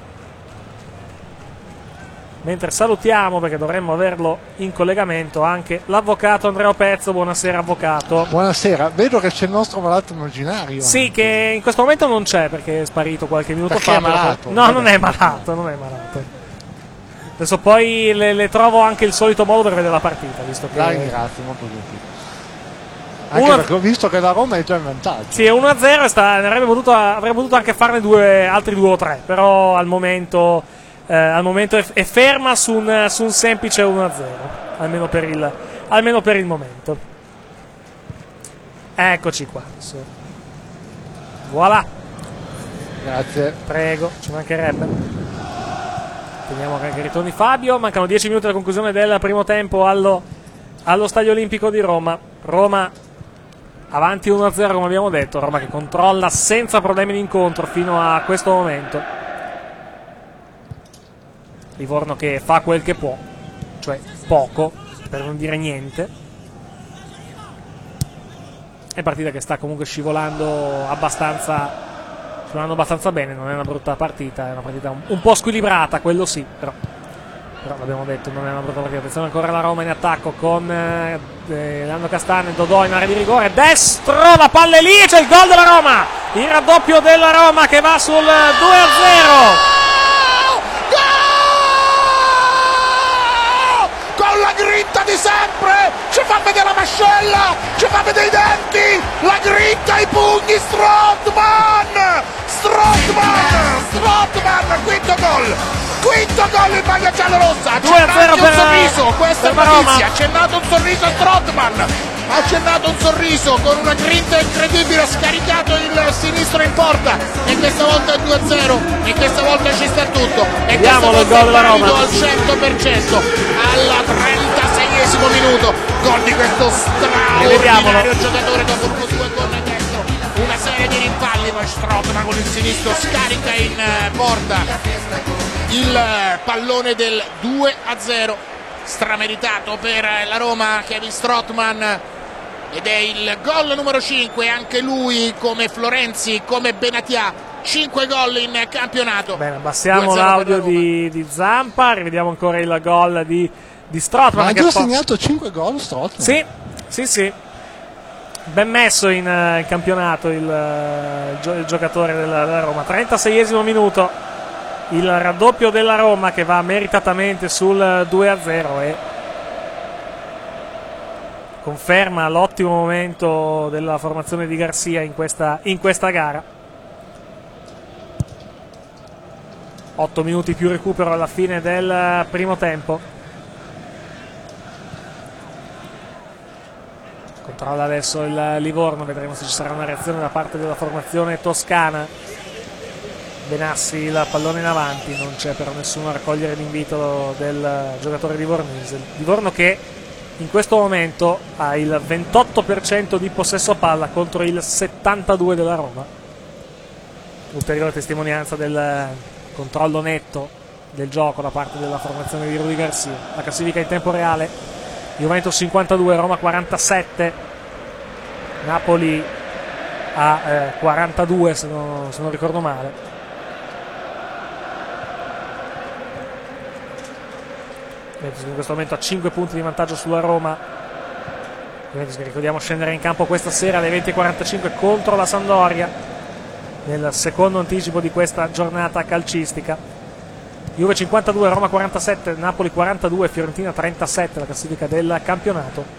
Mentre salutiamo, perché dovremmo averlo in collegamento, anche l'avvocato Andrea Pezzo. Buonasera avvocato. Buonasera, vedo che c'è il nostro malato immaginario. Sì, che in questo momento non c'è perché è sparito qualche minuto perché fa. È malato. No, non è malato. Adesso poi le trovo anche il solito modo per vedere la partita, visto che... La ringrazio, molto gentile. Anche perché ho visto che la Roma è già in vantaggio. Sì, è 1-0, avrebbe potuto anche farne altri 2 o 3, però al momento è ferma su un semplice 1-0, almeno per il momento. Eccoci qua. Voilà. Grazie. Prego, ci mancherebbe. Teniamo che ritorni Fabio. Mancano 10 minuti alla conclusione del primo tempo allo Stadio Olimpico di Roma. Roma avanti 1-0, come abbiamo detto. Roma che controlla senza problemi l'incontro fino a questo momento. Livorno che fa quel che può, cioè poco, per non dire niente. È partita che sta comunque scivolando abbastanza bene. Non è una brutta partita, è una partita un po' squilibrata, quello sì, però l'abbiamo detto, non è una brutta partita. Attenzione ancora la Roma in attacco con Leandro Castagna, Dodò in area di rigore, destro, la palla è lì, c'è il gol della Roma, il raddoppio della Roma che va sul 2-0. Con la grinta di sempre, ci fa vedere la mascella, ci fa vedere i denti, la grinta, i pugni. Strootman, quinto gol in maglia giallorossa. 2-0 per sorriso, questa per è Roma. notizia, ha accennato un sorriso a Strootman, ha accennato un sorriso con una grinta incredibile, ha scaricato il sinistro in porta e questa volta è 2-0 e questa volta ci sta tutto e vediamo questa il gol della Roma al 100% alla 36esimo minuto. Gol di questo straordinario giocatore dopo 2 gol dentro, una serie di rimpalli, poi Strootman con il sinistro scarica in porta il pallone del 2-0, strameritato per la Roma. Kevin Strootman, ed è il gol numero 5, anche lui come Florenzi, come Benatia, 5 gol in campionato. Bene, abbassiamo l'audio di Zampa, rivediamo ancora il gol di Strootman. Ma ha già segnato 5 gol Strootman? Sì. Ben messo in campionato il giocatore della Roma. 36esimo minuto, il raddoppio della Roma che va meritatamente sul 2-0 e conferma l'ottimo momento della formazione di Garcia in questa gara. 8 minuti più recupero alla fine del primo tempo. Controlla adesso il Livorno, vedremo se ci sarà una reazione da parte della formazione toscana. Benassi il pallone in avanti, non c'è però nessuno a raccogliere l'invito del giocatore livornese. Livorno che in questo momento ha il 28% di possesso palla contro il 72% della Roma. Ulteriore testimonianza del controllo netto del gioco da parte della formazione di Rudy Garcia. La classifica in tempo reale: Juventus 52, Roma 47, Napoli a 42 se non ricordo male. In questo momento ha 5 punti di vantaggio sulla Roma Juventus che ricordiamo scendere in campo questa sera alle 20:45 contro la Sampdoria nel secondo anticipo di questa giornata calcistica. Juve 52, Roma 47, Napoli 42, Fiorentina 37 la classifica del campionato.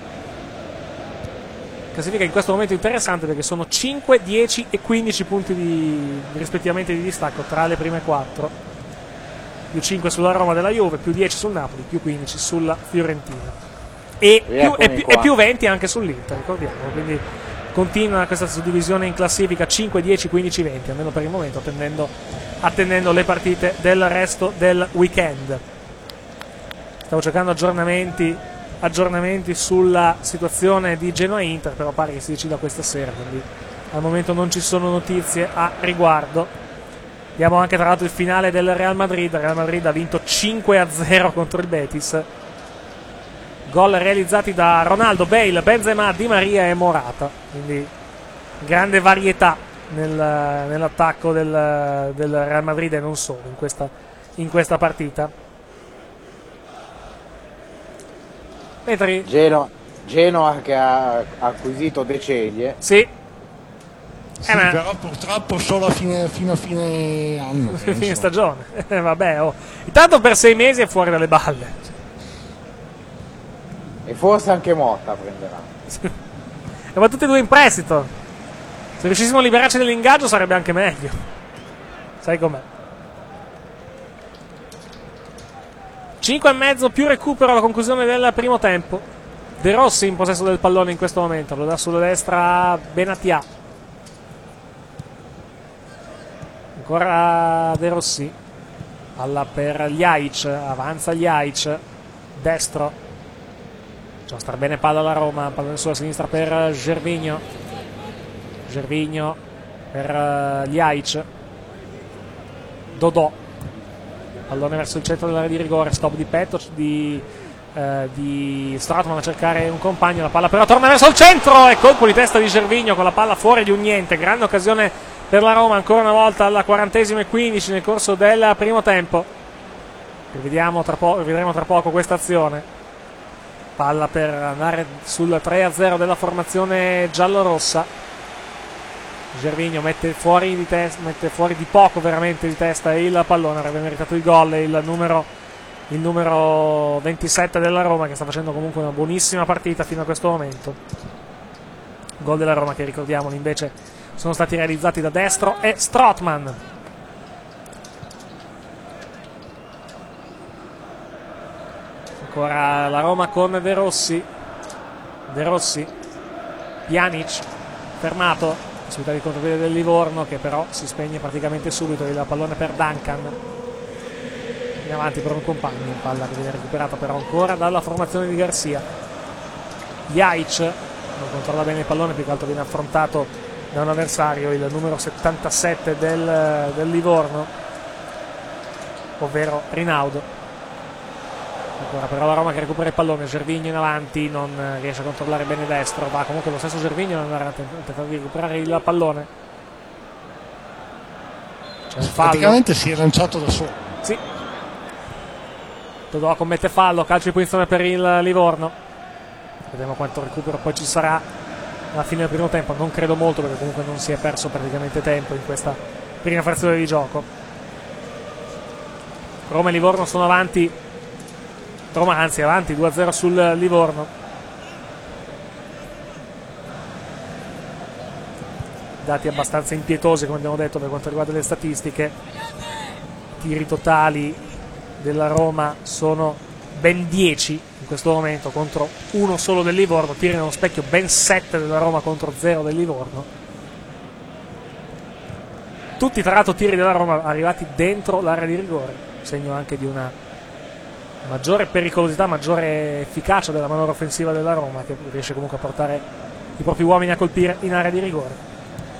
Classifica in questo momento interessante perché sono 5, 10 e 15 punti rispettivamente di distacco tra le prime 4, più 5 sulla Roma della Juve, più 10 sul Napoli, più 15 sulla Fiorentina e più 20 anche sull'Inter, ricordiamo, quindi continua questa suddivisione in classifica 5, 10, 15, 20, almeno per il momento, attendendo le partite del resto del weekend. Stavo cercando aggiornamenti sulla situazione di Genoa-Inter, però pare che si decida questa sera, quindi al momento non ci sono notizie a riguardo. Abbiamo anche tra l'altro il finale del Real Madrid. Il Real Madrid ha vinto 5-0 contro il Betis, gol realizzati da Ronaldo, Bale, Benzema, Di Maria e Morata, quindi grande varietà nell'attacco del Real Madrid e non solo in questa partita. Genoa che ha acquisito De Ceglie. Sì. Però purtroppo solo fino a fine anno. Fine stagione. Vabbè, intanto per 6 mesi è fuori dalle balle. E forse anche Motta prenderà. Ma tutti e due in prestito. Se riuscissimo a liberarci dell'ingaggio sarebbe anche meglio. Sai com'è. 5,5 più recupero alla conclusione del primo tempo. De Rossi in possesso del pallone in questo momento, lo dà sulla destra a Benatia. Ancora De Rossi, palla per Ljajic, avanza Ljajic, destro, facciamo star bene palla alla Roma, pallone sulla sinistra per Gervinho per Ljajic, Dodò, pallone verso il centro dell'area di rigore, stop di petto di Stratman a cercare un compagno, la palla però torna verso il centro e colpo di testa di Gervinho con la palla fuori di un niente. Grande occasione per la Roma ancora una volta alla 40:15 nel corso del primo tempo. Rivedremo tra poco questa azione. Palla per andare sul 3-0 della formazione giallorossa. Gervinho mette fuori di poco veramente di testa il pallone, avrebbe meritato il gol il numero 27 della Roma, che sta facendo comunque una buonissima partita fino a questo momento. Gol della Roma che, ricordiamolo, invece sono stati realizzati da destro e Strootman. Ancora la Roma con De Rossi, Pjanic fermato, possibilità di contropiede del Livorno che però si spegne praticamente subito. Il pallone per Duncan in avanti per un compagno, in palla che viene recuperata però ancora dalla formazione di Garcia. Ljajic non controlla bene il pallone, più che altro viene affrontato da un avversario, il numero 77 del Livorno, ovvero Rinaudo. Ancora però la Roma che recupera il pallone, Gervinho in avanti, non riesce a controllare bene destro, va comunque lo stesso Gervinho ad andare a tentare di recuperare il pallone. C'è un fallo. Praticamente si è lanciato da solo. Sì. Dodò commette fallo, calcio di punizione per il Livorno. Vedremo quanto recupero poi ci sarà alla fine del primo tempo. Non credo molto, perché comunque non si è perso praticamente tempo in questa prima frazione di gioco. Roma e Livorno sono avanti, Roma anzi avanti 2-0 sul Livorno. Dati abbastanza impietosi, come abbiamo detto, per quanto riguarda le statistiche. Tiri totali della Roma sono ben 10 in questo momento contro uno solo del Livorno. Tiri nello specchio ben 7 della Roma contro 0 del Livorno. Tutti tra l'altro tiri della Roma arrivati dentro l'area di rigore, segno anche di una maggiore pericolosità, maggiore efficacia della manovra offensiva della Roma, che riesce comunque a portare i propri uomini a colpire in area di rigore.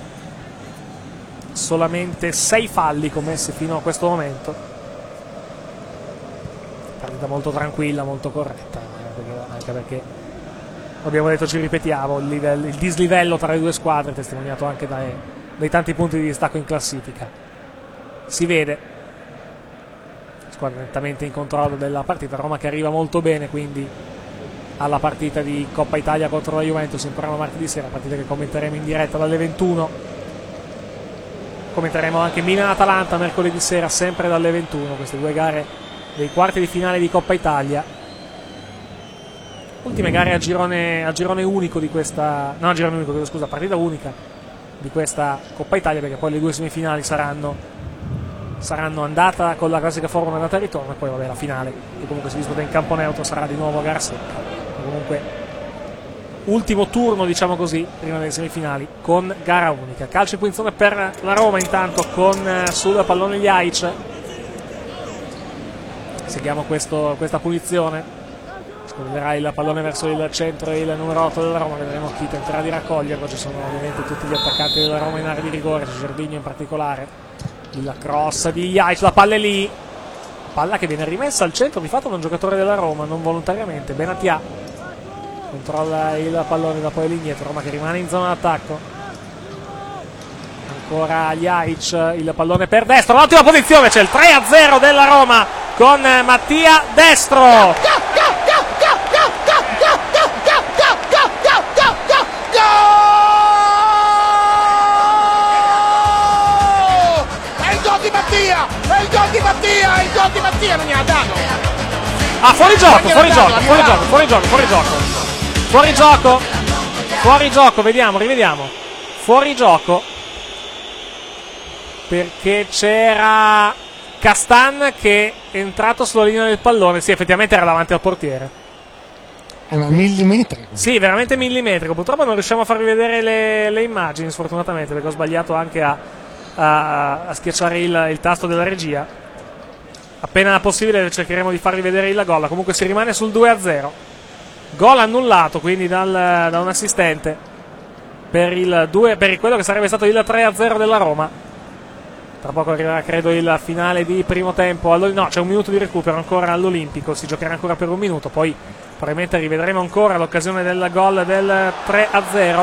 Solamente 6 falli commessi fino a questo momento. Partita molto tranquilla, molto corretta, anche perché, abbiamo detto, ci ripetiamo, il dislivello tra le due squadre, testimoniato anche dai tanti punti di distacco in classifica. Si vede, squadra nettamente in controllo della partita, Roma che arriva molto bene, quindi alla partita di Coppa Italia contro la Juventus in programma martedì sera, partita che commenteremo in diretta dalle 21. Commenteremo anche Milan-Atalanta mercoledì sera sempre dalle 21, queste due gare dei quarti di finale di Coppa Italia, ultime gare a girone unico di questa, no, a girone unico, scusa, partita unica di questa Coppa Italia, perché poi le due semifinali saranno andata con la classica formula andata e ritorno, e poi vabbè la finale che comunque si disputa in campo neutro sarà di nuovo a gara secca. Comunque ultimo turno, diciamo così, prima delle semifinali con gara unica. Calcio in punizione per la Roma intanto con sul pallone Ljajic. Seguiamo questa punizione, scorrerà il pallone verso il centro e il numero 8 della Roma, vedremo chi tenterà di raccoglierlo. Ci sono ovviamente tutti gli attaccanti della Roma in area di rigore, Gervinho in particolare. Il cross di Ljajic, la palla è lì, palla che viene rimessa al centro di fatto da un giocatore della Roma, non volontariamente. Benatia controlla il pallone da poi l'indietro, Roma che rimane in zona d'attacco. Ancora Ljajic, il pallone per destro, l'ottima posizione, c'è il 3-0 della Roma con Mattia Destro. È il gol di Mattia, non gli ha dato. Ah, fuori gioco, vediamo, rivediamo. Fuori gioco perché c'era Castan che è entrato sulla linea del pallone. Sì, effettivamente era davanti al portiere. È una millimetrico. Sì, veramente millimetrico. Purtroppo non riusciamo a farvi vedere le immagini, sfortunatamente, perché ho sbagliato anche a schiacciare il tasto della regia. Appena possibile cercheremo di farvi vedere il gol. Comunque si rimane sul 2-0. Gol annullato quindi da un assistente per quello che sarebbe stato il 3-0 della Roma. Tra poco arriverà credo il finale di primo tempo. No, c'è un minuto di recupero ancora all'Olimpico, si giocherà ancora per un minuto, poi probabilmente rivedremo ancora l'occasione del gol del 3-0.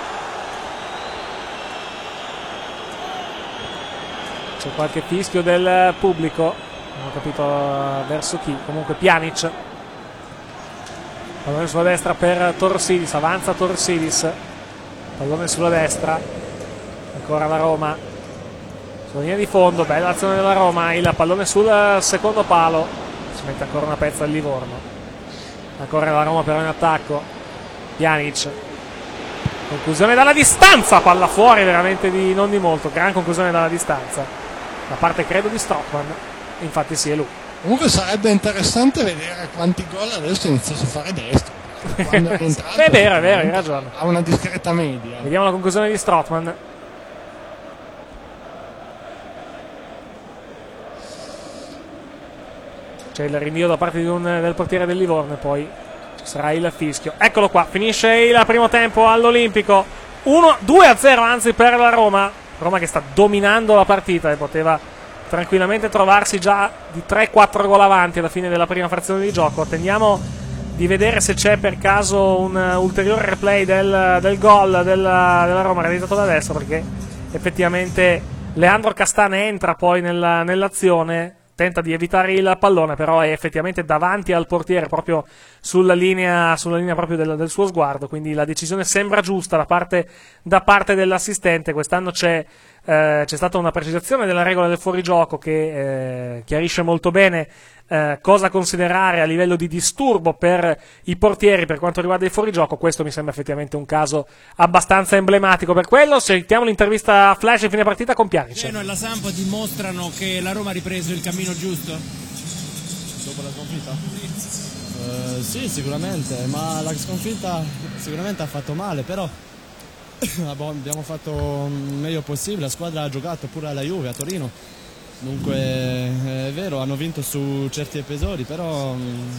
C'è qualche fischio del pubblico, non ho capito verso chi. Comunque Pjanic, pallone sulla destra per Torsidis, avanza Torsidis, pallone sulla destra, ancora la Roma sulla linea di fondo, bella azione della Roma, il pallone sul secondo palo, si mette ancora una pezza al Livorno, ancora la Roma però in attacco. Pjanic, conclusione dalla distanza, palla fuori veramente non di molto, gran conclusione dalla distanza da parte credo di Strootman, infatti sì, è lui. Comunque sarebbe interessante vedere quanti gol adesso iniziasse a fare Destro. Quando è entrato, è vero, hai ragione. Ha una discreta media. Vediamo la conclusione di Strootman. C'è il rinvio da parte del portiere del Livorno e poi ci sarà il fischio. Eccolo qua, finisce il primo tempo all'Olimpico. 2-0 anzi per la Roma. Roma che sta dominando la partita e poteva tranquillamente trovarsi già di 3-4 gol avanti alla fine della prima frazione di gioco. Attendiamo di vedere se c'è per caso un ulteriore replay del gol della Roma realizzato da destra, perché effettivamente Leandro Castan entra poi nell'azione, tenta di evitare il pallone, però è effettivamente davanti al portiere, proprio sulla linea proprio del suo sguardo, quindi la decisione sembra giusta da parte dell'assistente. Quest'anno c'è stata una precisazione della regola del fuorigioco che chiarisce molto bene cosa considerare a livello di disturbo per i portieri per quanto riguarda il fuorigioco. Questo mi sembra effettivamente un caso abbastanza emblematico per quello. Sentiamo l'intervista flash in fine partita con Pjanic. Genoa e la Samp dimostrano che la Roma ha ripreso il cammino giusto? Dopo la sconfitta? Sì, sicuramente, ma la sconfitta sicuramente ha fatto male, però abbiamo fatto il meglio possibile, la squadra ha giocato pure alla Juve, a Torino, dunque è vero, hanno vinto su certi episodi, però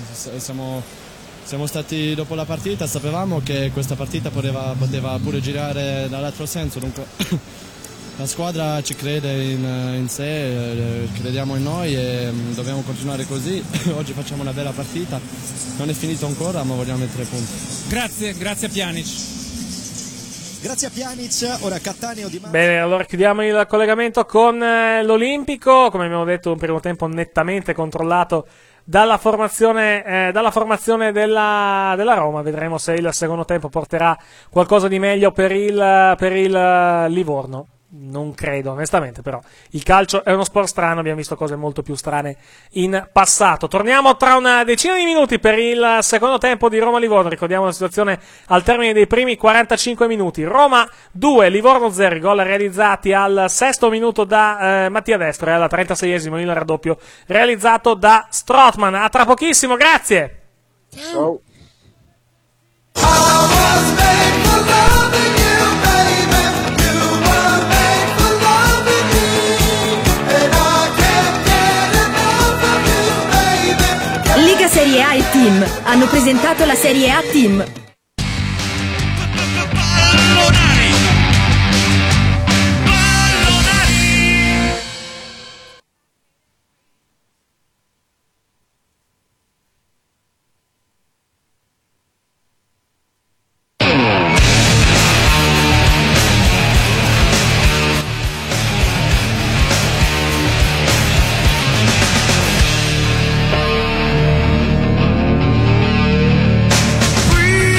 siamo stati dopo la partita, sapevamo che questa partita poteva pure girare dall'altro senso, dunque la squadra ci crede in sé, crediamo in noi e dobbiamo continuare così. Oggi facciamo una bella partita, non è finito ancora ma vogliamo mettere punti. Grazie a Pjanic. Grazie a Pjanic, ora Cattaneo di Marzio. Bene, allora chiudiamo il collegamento con l'Olimpico. Come abbiamo detto, un primo tempo nettamente controllato dalla formazione della Roma. Vedremo se il secondo tempo porterà qualcosa di meglio per il Livorno. Non credo, onestamente, però il calcio è uno sport strano, abbiamo visto cose molto più strane in passato. Torniamo tra una decina di minuti per il secondo tempo di Roma-Livorno. Ricordiamo la situazione al termine dei primi 45 minuti. Roma 2, Livorno 0, gol realizzati al 6° minuto da Mattia Destro e al 36esimo il raddoppio realizzato da Strootman. A tra pochissimo, grazie! Ciao. Liga Serie A e Team hanno presentato la Serie A Team. Free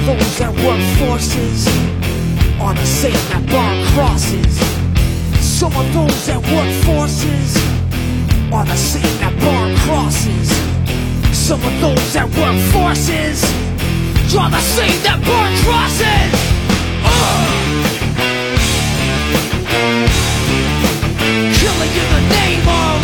of those that work forces are the same that burn crosses. Some of those that work forces are the same that burn crosses. Some of those that work forces are the same that burn crosses. Killing in the name of,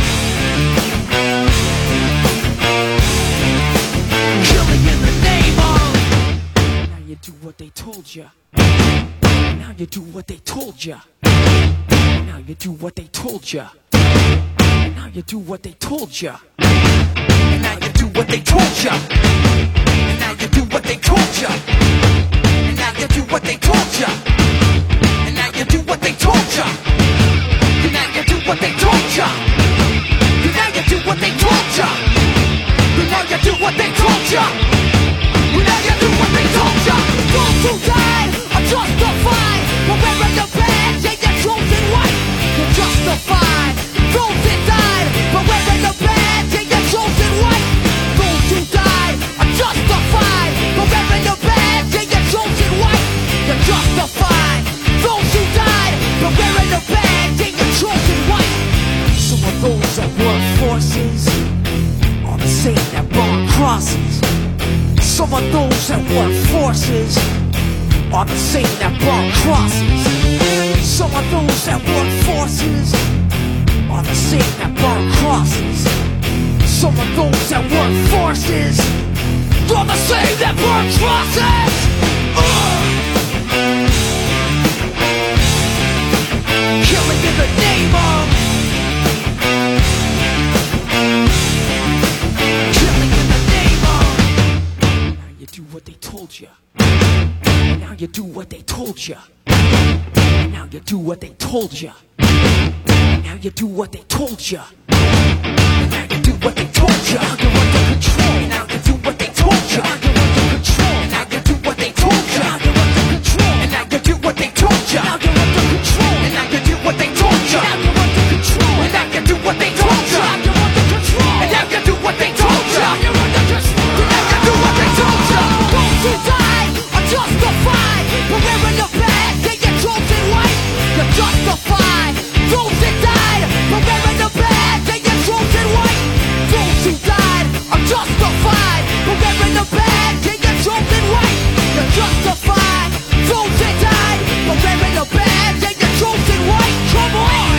killing in the name of. Now you do what they told ya. Now you do what they told ya. Now you do what they told ya. Now you do what they told ya. And now you do what they told ya. And now you do what they told ya. And now you do what they told ya. And now you do what they told ya. And now you do what they told ya. And now you do what they told ya. And now you do what they told ya. And now you do what they told ya. Those who died are justified for wearing the badge and your chosen white. You're justified. Those that died for wearing the badge and your chosen white. Those who died are justified for wearing the badge and your chosen white. You're justified. Those who died for wearing the badge and your chosen white. Some of those that work forces are the same that burn crosses. Some of those that work forces are the same that burn crosses. Some of those that work forces are the same that burn crosses. Some of those that work forces are the same that burn crosses. Killing in the name of, killing in the name of. Now you do what they told ya. Now you do what they told ya. Now you do what they told ya. Now you do what they told ya. Now you do what they told ya. Now you're under control. Now you do what they told ya. Now you're under control. Now you do what they told ya. Now you're under control. And now you do what they told ya. Now you're under control. And now you do what they told ya. Now you're under control. And now you do what they told ya. Now you're under control. And now you do what they told ya. Now you're under control. And now you do what they told ya. Those who died are justified for wearing the badge and your chosen white. You're justified. Those that died for wearing the badge and your chosen white. Those who died are justified for wearing the badge and your chosen white. You're justified. Those that died for wearing the badge and your chosen white. Come on.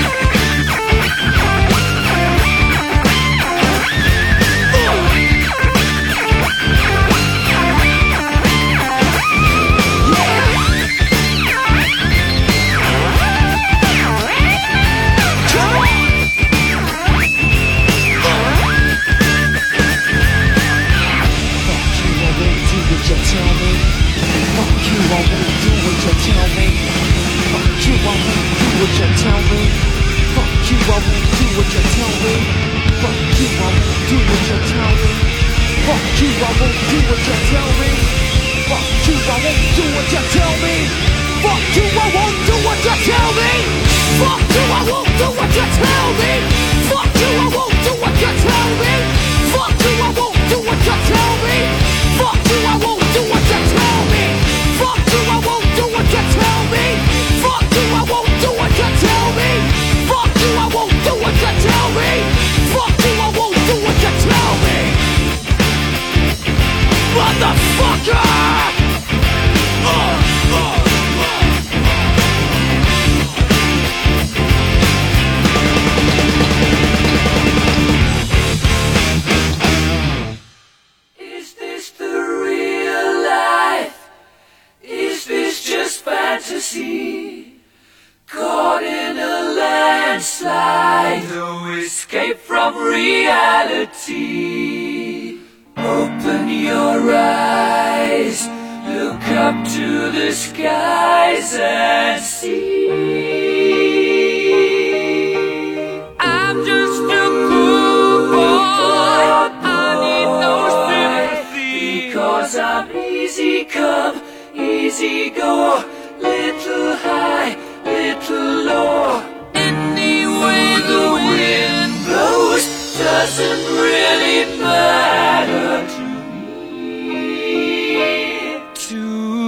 To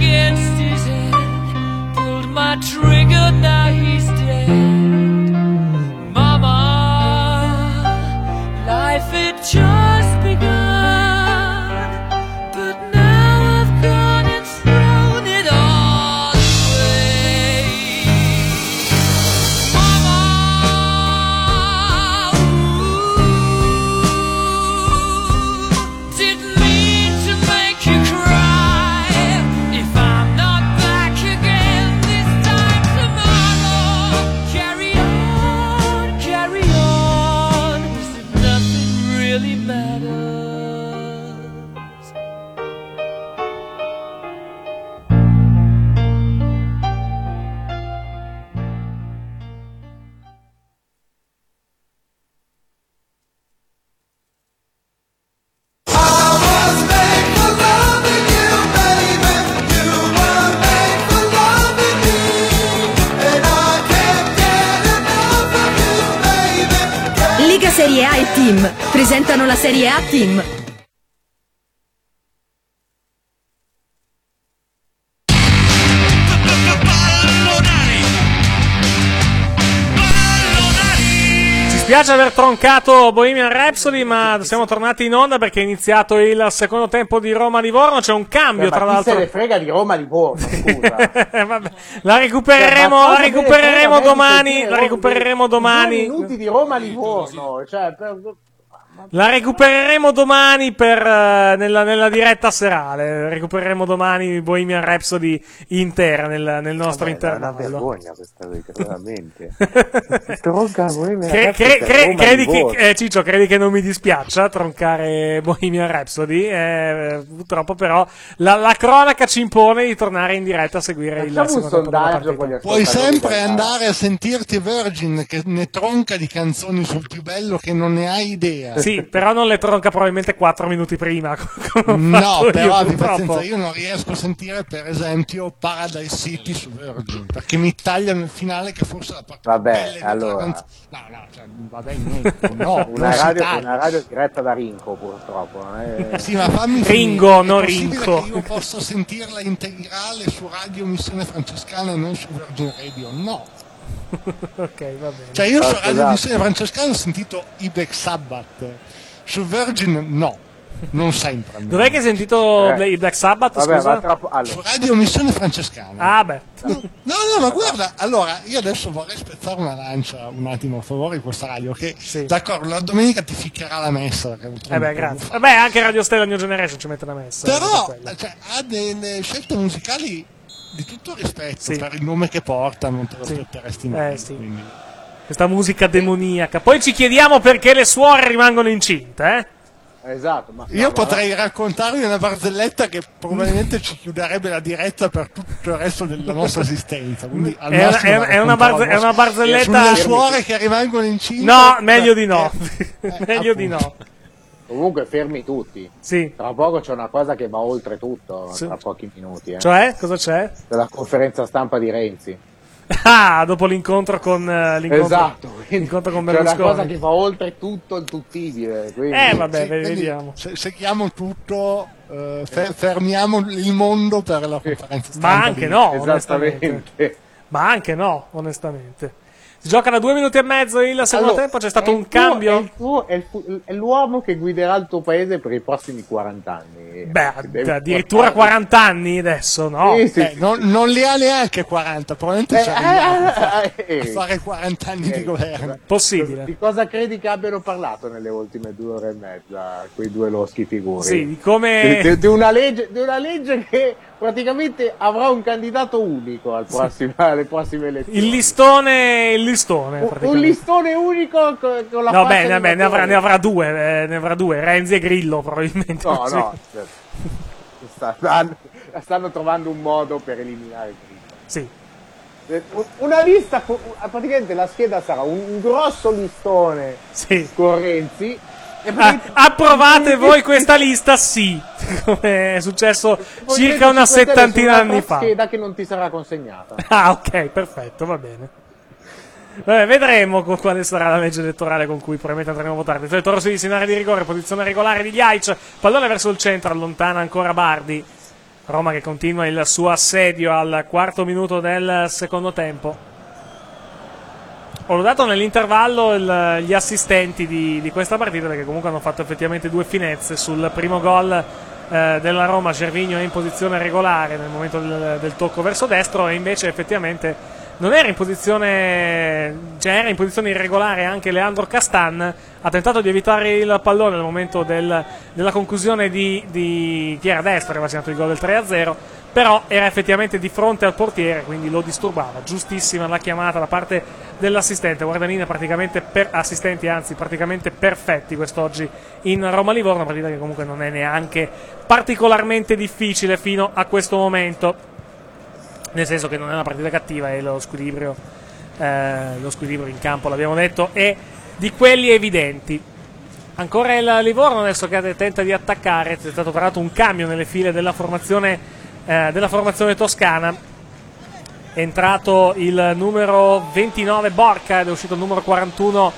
against his head, pulled my trigger, now he's dead. Mama, life had just begun, but now I've gone and thrown it all away. Mama, didn't mean to make you cry. If I'm not back again this time tomorrow, carry on, as if nothing really matters. Liga Serie A e Team presentano la Serie A Team. Ci spiace aver troncato Bohemian Rhapsody, ma siamo tornati in onda perché è iniziato il secondo tempo di Roma-Livorno. C'è un cambio, tra l'altro. Chi se ne frega di Roma-Livorno, scusa. Vabbè, la recupereremo domani. La recupereremo domani. 2 minuti di Roma-Livorno, cioè La recupereremo domani nella diretta serale. Recupereremo domani Bohemian Rhapsody intera nel nostro intervallo. È una vergogna questa veramente. Ciccio, credi che non mi dispiaccia troncare Bohemian Rhapsody? Purtroppo però la cronaca ci impone di tornare in diretta a seguire il sondaggio. Puoi sempre andare a sentirti Virgin, che ne tronca di canzoni sul più bello che non ne hai idea. Sì, però non le tronca probabilmente 4 minuti prima. No, però di pazienza, io non riesco a sentire per esempio Paradise City su Virgin, perché mi tagliano il finale, che forse la parte vabbè, allora niente, no, una radio diretta da Rinco, purtroppo non è... Sì, ma fammi Ringo, non Rinco. Che io posso sentirla integrale su Radio Missione Francescana e non su Virgin Radio? No. Ok, va bene. Cioè io su Radio Missione Francescana ho sentito i Black Sabbath, su Virgin no, non sempre. Dov'è che hai sentito i Black Sabbath? Vabbè, scusa? Su Radio Missione Francescana. Ah beh. No, ma guarda, allora io adesso vorrei spezzare una lancia un attimo a favore di questa radio, che d'accordo, la domenica ti ficcherà la messa. Grazie. Vabbè, anche Radio Stella New Generation ci mette la messa. Però ha delle scelte musicali di tutto rispetto, per il nome che porta, non te lo aspetteresti mai. Quindi. Questa musica demoniaca. Poi ci chiediamo perché le suore rimangono incinte, Esatto, ma io potrei raccontarvi una barzelletta che probabilmente ci chiuderebbe la diretta per tutto il resto della nostra esistenza. Quindi è una barzelletta sulle suore che rimangono incinte. No, meglio di no. Meglio di no. Comunque fermi tutti. Sì. Tra poco c'è una cosa che va oltre tutto, tra pochi minuti. Cioè? Cosa c'è? La conferenza stampa di Renzi. Ah, dopo l'incontro con esatto, l'incontro con Berlusconi. Berlusconi. C'è una cosa che va oltre tutto il tuttibile. Vabbè, vediamo. Seguiamo tutto, fermiamo il mondo per la conferenza stampa. Ma anche no, esattamente. Ma anche no, onestamente. Si gioca da 2 minuti e mezzo il secondo tempo, c'è stato un cambio. È l'uomo che guiderà il tuo paese per i prossimi 40 anni. Beh, addirittura 40 anni adesso, no? Sì. Non li ha neanche 40, probabilmente ci arriviamo a fare 40 anni di governo. Possibile. Di cosa credi che abbiano parlato nelle ultime 2 ore e mezza quei due loschi figuri? Sì, di come... Di una legge che praticamente avrà un candidato unico alle prossime elezioni. Il listone un listone unico con la faccia ne avrà due, Renzi e Grillo probabilmente. No, stanno trovando un modo per eliminare Grillo. Sì. Una lista, praticamente la scheda sarà un grosso listone con Renzi. Approvate voi questa lista? Sì, come è successo circa una settantina d'anni fa. Scheda che non ti sarà consegnata. Ah, ok, perfetto, va bene. Vedremo quale sarà la legge elettorale con cui probabilmente andremo a votare. Defletto Rossi in area di rigore, posizione regolare di Ghiaic, pallone verso il centro, allontana ancora Bardi. Roma che continua il suo assedio al 4° minuto del secondo tempo. Ho lodato nell'intervallo gli assistenti di questa partita, perché comunque hanno fatto effettivamente 2 finezze. Sul primo gol della Roma Gervinho è in posizione regolare nel momento del tocco verso destro, e invece effettivamente non era in posizione, cioè era in posizione irregolare anche Leandro Castan. Ha tentato di evitare il pallone nel momento della conclusione di chi era destro, che aveva segnato il gol del 3-0, però era effettivamente di fronte al portiere, quindi lo disturbava. Giustissima la chiamata da parte dell'assistente. Guardanini praticamente assistenti, anzi praticamente perfetti quest'oggi in Roma-Livorno, una partita che comunque non è neanche particolarmente difficile fino a questo momento, nel senso che non è una partita cattiva, e lo squilibrio in campo, l'abbiamo detto, è di quelli evidenti. Ancora il Livorno adesso che tenta di attaccare. È stato operato un cambio nelle file della formazione toscana. È entrato il numero 29 Borca ed è uscito il numero 41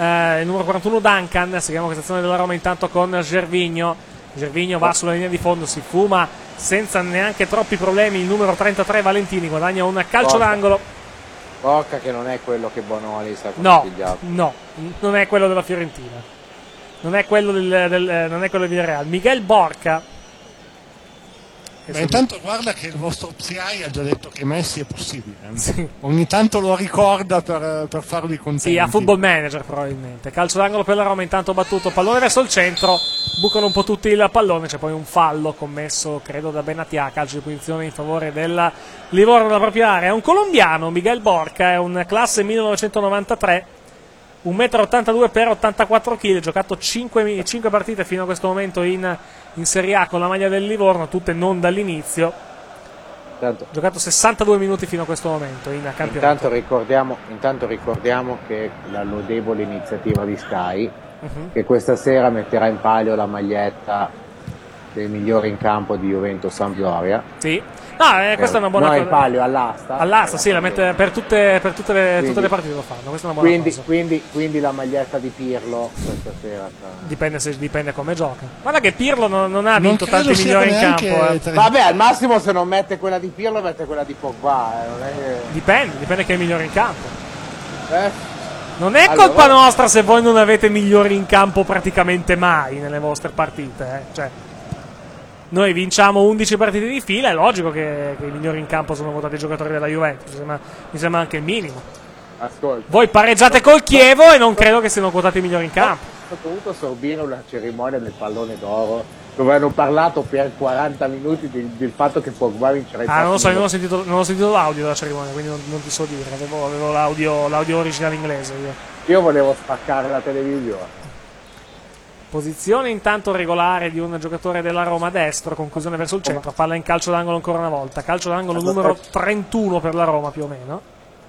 Duncan. Seguiamo questa azione della Roma intanto con Gervinho. Gervinho va sulla linea di fondo, si fuma senza neanche troppi problemi il numero 33 Valentini, guadagna un calcio d'angolo. Borca che non è quello che Bonoli sta consigliando. No, non è quello della Fiorentina, non è quello non è quello di Villarreal. Miguel Borca. Beh, intanto guarda che il vostro Psiai ha già detto che Messi è possibile. Sì. Ogni tanto lo ricorda per farvi contenti. Sì, a Football Manager probabilmente. Calcio d'angolo per la Roma, intanto battuto, pallone verso il centro, bucano un po' tutti il pallone, c'è poi un fallo commesso credo da Benatia, calcio di punizione in favore del Livorno nella propria area. È un colombiano, Miguel Borca, è un classe 1993, 1,82 m per 84 kg, giocato 5 partite fino a questo momento in Serie A con la maglia del Livorno, tutte non dall'inizio. Giocato 62 minuti fino a questo momento in campionato. Intanto ricordiamo che la lodevole iniziativa di Sky, che questa sera metterà in palio la maglietta dei migliori in campo di Juventus Sampdoria. Sì. No, questa è una buona cosa. No, in palio, all'asta. All'asta, sì, la mette per tutte le partite lo fanno. Questa è una buona cosa. Quindi la maglietta di Pirlo questa sera. Dipende come gioca. Guarda che Pirlo non ha vinto tanti migliori in campo. Vabbè, al massimo se non mette quella di Pirlo, mette quella di Pogba. Non è che... Dipende che è migliore in campo. Non è colpa nostra se voi non avete migliori in campo praticamente mai nelle vostre partite. Cioè, noi vinciamo 11 partite di fila, è logico che i migliori in campo sono votati i giocatori della Juventus, mi sembra anche il minimo. Ascolta, voi pareggiate col Chievo e non credo che siano quotati i migliori in campo. Ho dovuto sorbire una cerimonia del pallone d'oro dove hanno parlato per 40 minuti del fatto che Pogba vincerà. Non lo so, non ho sentito l'audio della cerimonia, quindi non ti so dire, avevo l'audio originale inglese io volevo spaccare la televisione. Posizione intanto regolare di un giocatore della Roma destro, conclusione verso il centro, palla in calcio d'angolo ancora una volta, calcio d'angolo numero 31 per la Roma più o meno.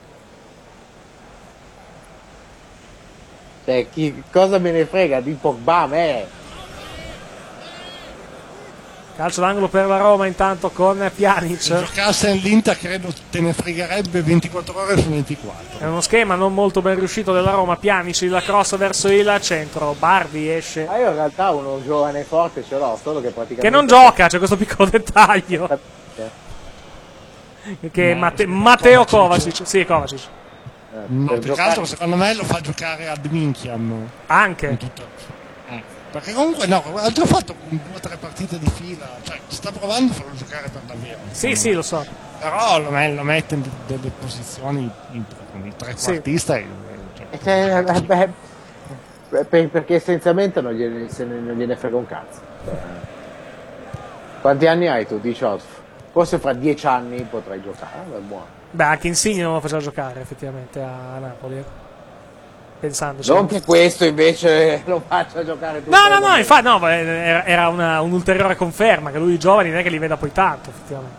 Cosa me ne frega di Pogba a me? Calcio d'angolo per la Roma intanto con Pjanic. Se giocasse l'Inter credo te ne fregherebbe 24 ore su 24. È uno schema non molto ben riuscito della Roma. Pjanic, la cross verso il centro, Bardi esce. Ma io in realtà uno giovane forte ce l'ho, solo che praticamente... Che non gioca, c'è questo piccolo dettaglio. Che Matteo Kovacic. Sì, Kovacic. No, più che altro secondo me lo fa giocare ad Minchian. Anche. Perché comunque no, ha già fatto 2 o 3 partite di fila, cioè sta provando a farlo giocare per davvero. Sì, lo so. Però lo mette in delle posizioni con il trequartista. Perché essenzialmente non gliene frega un cazzo. Quanti anni hai tu? 18. Forse fra 10 anni potrai giocare, è buono. Beh, anche Insigne non lo faceva giocare effettivamente a Napoli. Pensandoci. Non che questo invece lo faccia giocare tutto. No, infatti no, era un'ulteriore conferma che lui i giovani non è che li veda poi tanto effettivamente.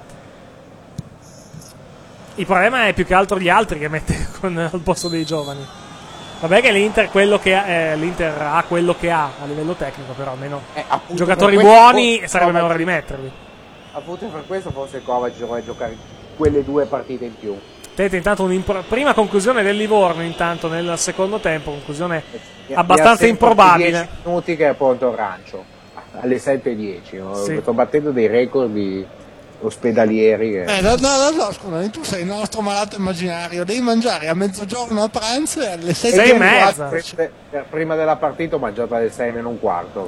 Il problema è più che altro gli altri che mette al posto dei giovani. Vabbè che l'Inter ha quello che ha a livello tecnico, però almeno giocatori buoni sarebbe meglio rimetterli. Appunto per questo forse Kovacic dovrebbe giocare quelle 2 partite in più. Vedete intanto prima conclusione del Livorno intanto nel secondo tempo, conclusione abbastanza improbabile. 10 minuti che è pronto il rancio alle 7:10. Sto battendo dei record ospedalieri. No, scusa, tu sei il nostro malato immaginario, devi mangiare a mezzogiorno a pranzo e alle 6:30. Prima della partita ho mangiato alle 6:15.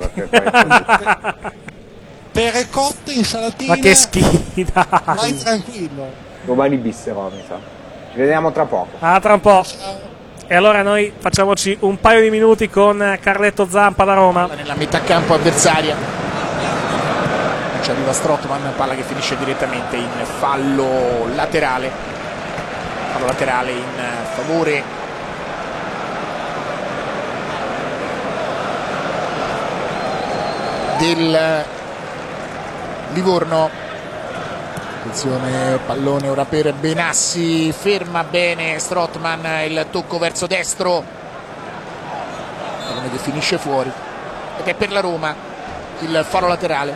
Pere cotte, insalatine. Ma che schifo! Vai tranquillo. Domani bisserò, mi sa. Ci vediamo tra poco. Tra un po'. E allora noi facciamoci un paio di minuti con Carletto Zampa da Roma. Nella metà campo avversaria. Ci arriva Strootman, palla che finisce direttamente in fallo laterale. Fallo laterale in favore del Livorno. Attenzione, pallone ora per Benassi, ferma bene Strootman, il tocco verso destro, pallone che finisce fuori ed è per la Roma il fallo laterale.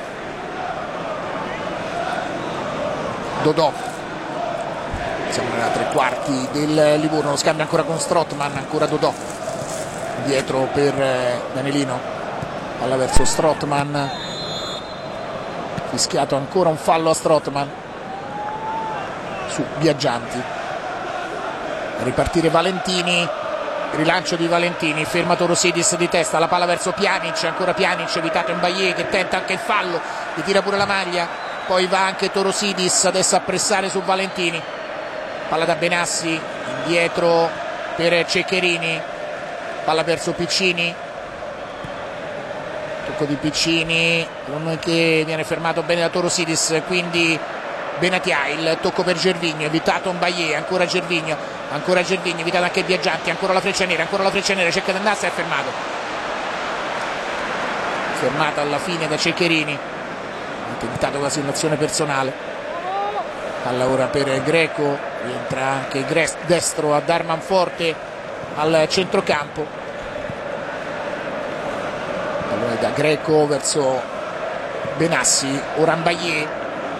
Dodò, siamo nella tre quarti del Livorno, lo scambio ancora con Strootman, ancora Dodò, dietro per Danelino, palla verso Strootman, fischiato ancora un fallo a Strootman su Biaggianti. A ripartire Valentini, rilancio di Valentini, ferma Torosidis di testa, la palla verso Pjanic, ancora Pjanic, evitato Mbaye che tenta anche il fallo, gli tira pure la maglia, poi va anche Torosidis adesso a pressare su Valentini, palla da Benassi, indietro per Ceccherini, palla verso Piccini, tocco di Piccini che viene fermato bene da Torosidis, quindi Benatia, il tocco per Gervinho, evitato Mbaye, ancora Gervinho, evitato anche Biaggianti, ancora la freccia nera, cerca di andarsene, è fermata alla fine da Ceccherini, ha tentato quasi un'azione personale. Palla ora per Greco, rientra anche destro a Darman Forte al centrocampo, pallone da Greco verso Benassi, ora Mbaye,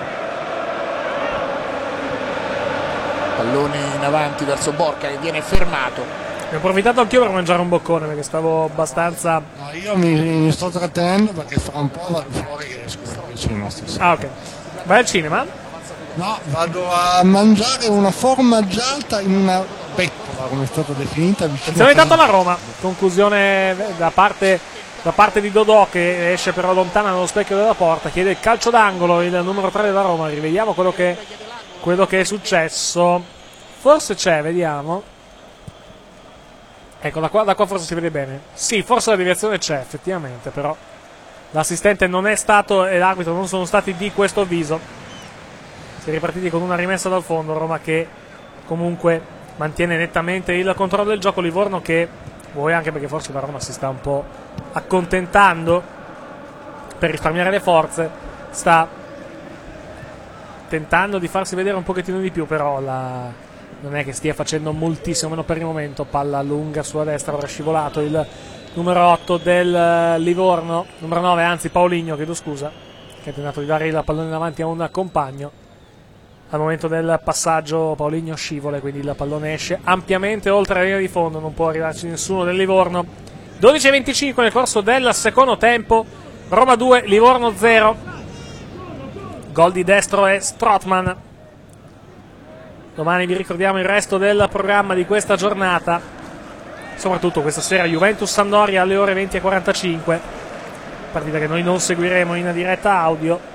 pallone in avanti verso Borca che viene fermato. Ho approfittato anch'io per mangiare un boccone perché stavo abbastanza. No, io mi sto trattenendo perché fra un po' vado fuori che esco al cinema stasera. Ok. Vai al cinema? No, vado a mangiare una formaggiata in una bettola, come è stata definita, vicino. Attenzione intanto alla Roma. Conclusione da parte di Dodò che esce però lontana dallo specchio della porta, chiede il calcio d'angolo il numero 3 della Roma. Rivediamo quello che è successo. Forse c'è, vediamo. Ecco, da qua forse si vede bene. Sì, forse la deviazione c'è, effettivamente, però l'assistente non è stato e l'arbitro non sono stati di questo avviso. Si è ripartiti con una rimessa dal fondo, Roma che comunque mantiene nettamente il controllo del gioco, Livorno che vuoi, anche perché forse la Roma si sta un po' accontentando per risparmiare le forze, sta tentando di farsi vedere un pochettino di più, però non è che stia facendo moltissimo, meno per il momento. Palla lunga sulla destra, ora scivolato il numero 8 del Livorno, numero 9 anzi Paulinho, chiedo scusa, che ha tentato di dare il pallone in avanti a un compagno. Al momento del passaggio Paulinho scivola, quindi il pallone esce ampiamente oltre la linea di fondo, non può arrivarci nessuno del Livorno. 12:25 nel corso del secondo tempo, Roma 2, Livorno 0. Gol di destro è Strootman. Domani vi ricordiamo il resto del programma di questa giornata, soprattutto questa sera Juventus-Sampdoria alle ore 20:45, partita che noi non seguiremo in diretta audio.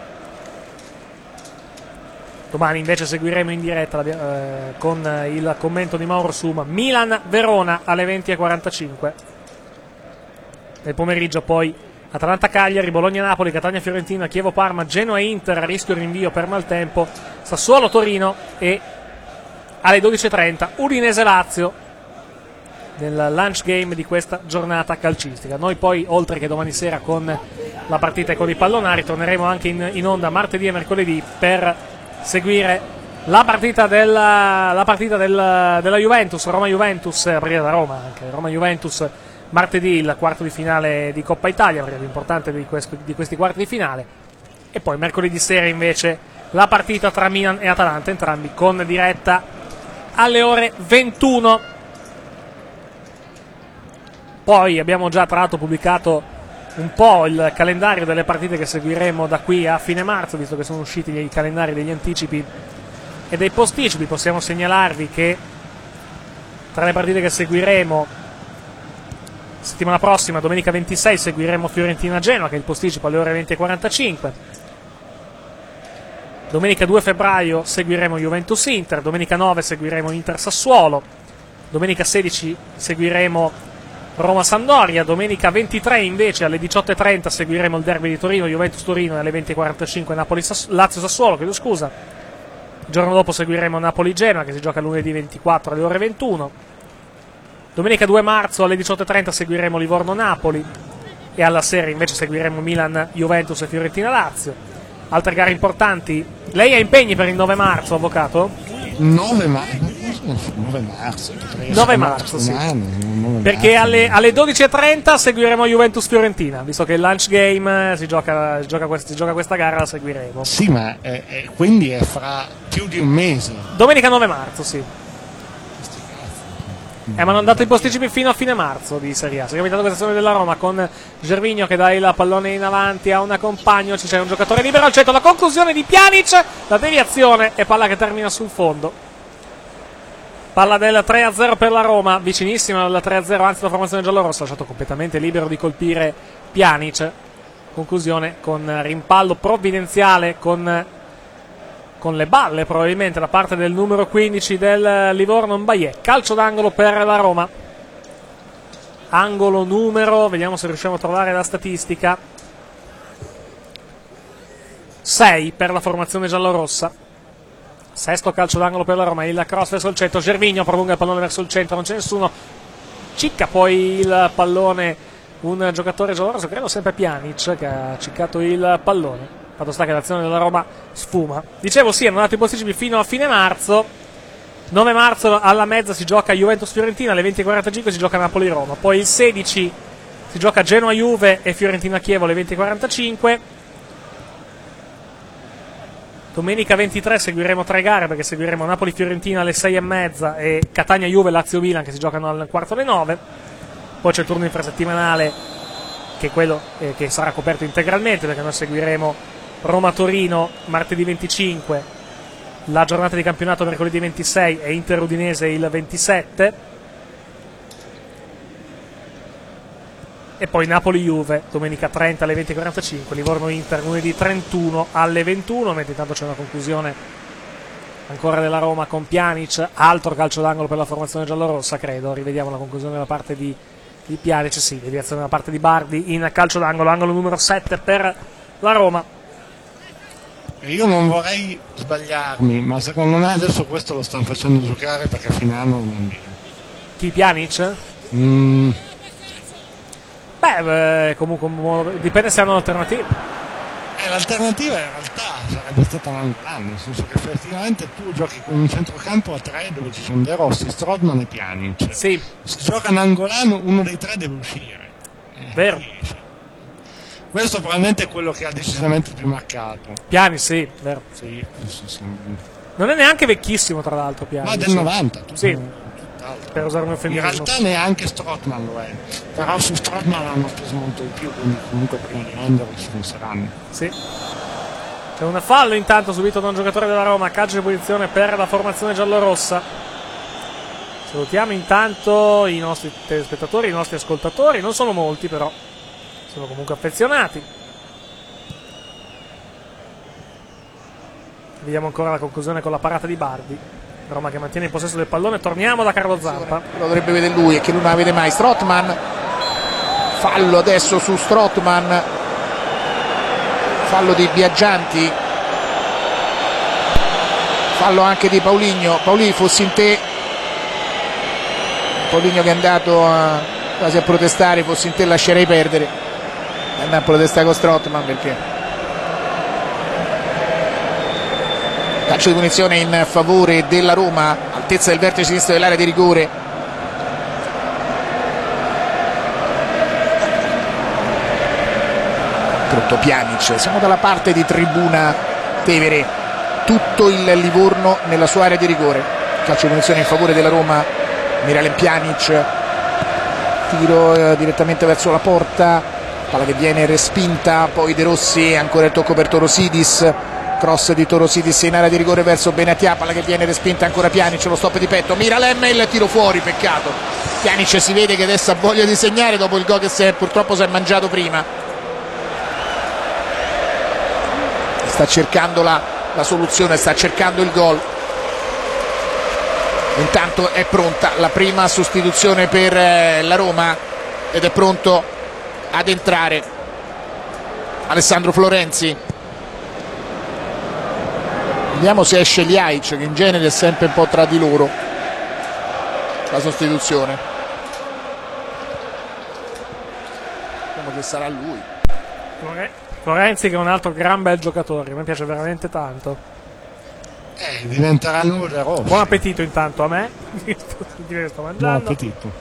Domani invece seguiremo in diretta con il commento di Mauro Suma, Milan-Verona alle 20:45. Nel pomeriggio poi Atalanta-Cagliari, Bologna-Napoli, Catania-Fiorentina, Chievo-Parma, Genoa-Inter a rischio rinvio per maltempo, Sassuolo-Torino e alle 12:30 Udinese-Lazio nel lunch game di questa giornata calcistica. Noi poi, oltre che domani sera con la partita e con i pallonari, torneremo anche in onda martedì e mercoledì per seguire la partita della Juventus, Roma-Juventus, la partita da Roma anche, Roma-Juventus martedì, il quarto di finale di Coppa Italia, perché è l'importante di questi quarti di finale, e poi mercoledì sera invece la partita tra Milan e Atalanta, entrambi con diretta alle ore 21. Poi abbiamo già tra l'altro pubblicato un po' il calendario delle partite che seguiremo da qui a fine marzo, visto che sono usciti i calendari degli anticipi e dei posticipi. Possiamo segnalarvi che tra le partite che seguiremo settimana prossima, domenica 26, seguiremo Fiorentina-Genoa, che è il posticipo alle ore 20:45. Domenica 2 febbraio seguiremo Juventus-Inter, domenica 9 seguiremo Inter-Sassuolo, domenica 16 seguiremo Roma-Sampdoria, domenica 23 invece alle 18:30 seguiremo il derby di Torino, Juventus-Torino, e alle 20:45 Lazio-Sassuolo, chiedo scusa. Il giorno dopo seguiremo Napoli-Genoa, che si gioca lunedì 24 alle ore 21. Domenica 2 marzo alle 18:30 seguiremo Livorno-Napoli, e alla sera invece seguiremo Milan-Juventus e Fiorentina-Lazio. Altre gare importanti. Lei ha impegni per il 9 marzo, avvocato? 9 marzo, sì. Perché alle 12:30 seguiremo Juventus-Fiorentina, visto che il lunch game si gioca questa gara, la seguiremo. Sì, ma quindi è fra più di un mese. Domenica 9 marzo, sì. Ma hanno dato i posticipi fino a fine marzo di Serie A. Si è capitato questa azione della Roma con Gervinho che dà il pallone in avanti a una compagno, c'è un giocatore libero al centro, la conclusione di Pjanic, la deviazione e palla che termina sul fondo. Palla del 3-0 per la Roma, vicinissima al 3-0, anzi la formazione giallorossa ha lasciato completamente libero di colpire Pjanic. Conclusione con rimpallo provvidenziale con le balle probabilmente da parte del numero 15 del Livorno Mbaye. Calcio d'angolo per la Roma, angolo numero, vediamo se riusciamo a trovare la statistica, 6 per la formazione giallorossa. Sesto calcio d'angolo per la Roma, il cross verso il centro, Gervinho prolunga il pallone verso il centro, non c'è nessuno, cicca poi il pallone un giocatore giallorosso, credo sempre Pjanic, che ha ciccato il pallone. Fatto sta che l'azione della Roma sfuma. Dicevo, sì, hanno dato i posticipi fino a fine marzo. 9 marzo alla mezza si gioca Juventus-Fiorentina, alle 20:45 si gioca Napoli-Roma. Poi il 16 si gioca Genoa-Juve e Fiorentina-Chievo alle 20:45. Domenica 23 seguiremo 3 gare, perché seguiremo Napoli-Fiorentina alle 6:30 e Catania-Juve, Lazio-Milan, che si giocano al quarto alle 9. Poi c'è il turno infrasettimanale, che è quello che sarà coperto integralmente, perché noi seguiremo Roma-Torino martedì 25, la giornata di campionato mercoledì 26 e Inter-Udinese il 27, e poi Napoli-Juve domenica 30 alle 20:45, Livorno-Inter lunedì 31 alle 21, mentre intanto c'è una conclusione ancora della Roma con Pjanic, altro calcio d'angolo per la formazione giallorossa, credo. Rivediamo la conclusione della parte di Pjanic, sì, deviazione da parte di Bardi in calcio d'angolo, angolo numero 7 per la Roma. Io non vorrei sbagliarmi, ma secondo me adesso questo lo stanno facendo giocare perché a fine anno non viene. Chi, Pjanic? Beh, comunque dipende se hanno alternative. L'alternativa in realtà sarebbe stata Nangolan, nel senso che effettivamente tu giochi con un centrocampo a 3 dove ci sono De Rossi, Strootman e Pjanic. Sì. Se gioca Nangolan, uno dei 3 deve uscire. Vero. Questo probabilmente è quello che ha decisamente più marcato. Pjanic, sì, vero. Sì. Non è neanche vecchissimo, tra l'altro, Pjanic. Ma del 90. Sì. Per usare un eufemismo. In realtà neanche Strootman lo è. Però su Strootman hanno speso molto di più, quindi comunque prima di renderlo ci penseranno. Sì. C'è un fallo intanto subito da un giocatore della Roma, calcio di punizione per la formazione giallorossa. Salutiamo intanto i nostri telespettatori, i nostri ascoltatori, non sono molti però sono comunque affezionati. Vediamo ancora la conclusione con la parata di Bardi. Roma che mantiene il possesso del pallone. Torniamo da Carlo Zampa. Lo dovrebbe vedere lui e che lui non la vede mai. Strootman, fallo adesso su Strootman, fallo di Biaggianti, fallo anche di Paulinho. Paulinho, fossi in te, Paulinho che è andato quasi a protestare, fossi in te lascerei perdere, andare a protestare con Strootman perché calcio di punizione in favore della Roma, altezza del vertice sinistro dell'area di rigore. Pronto Pjanic, siamo dalla parte di tribuna Tevere, tutto il Livorno nella sua area di rigore. Calcio di punizione in favore della Roma, Miralem Pjanic, tiro direttamente verso la porta, palla che viene respinta, poi De Rossi, ancora il tocco per Torosidis, cross di Torosidis in area di rigore verso Benatia, palla che viene respinta, ancora Pjanic, lo stop di petto, Miralem e il tiro fuori, peccato. Pjanic si vede che adesso ha voglia di segnare dopo il gol che purtroppo si è mangiato prima. Sta cercando la soluzione, sta cercando il gol. Intanto è pronta la prima sostituzione per la Roma ed è pronto ad entrare Alessandro Florenzi. Vediamo se esce Ljajic, che in genere è sempre un po' tra di loro la sostituzione. Vediamo che sarà lui. Florenzi, che è un altro gran bel giocatore, mi piace veramente tanto. Diventerà nuovo. Buon appetito intanto a me. Sto mangiando. Buon appetito.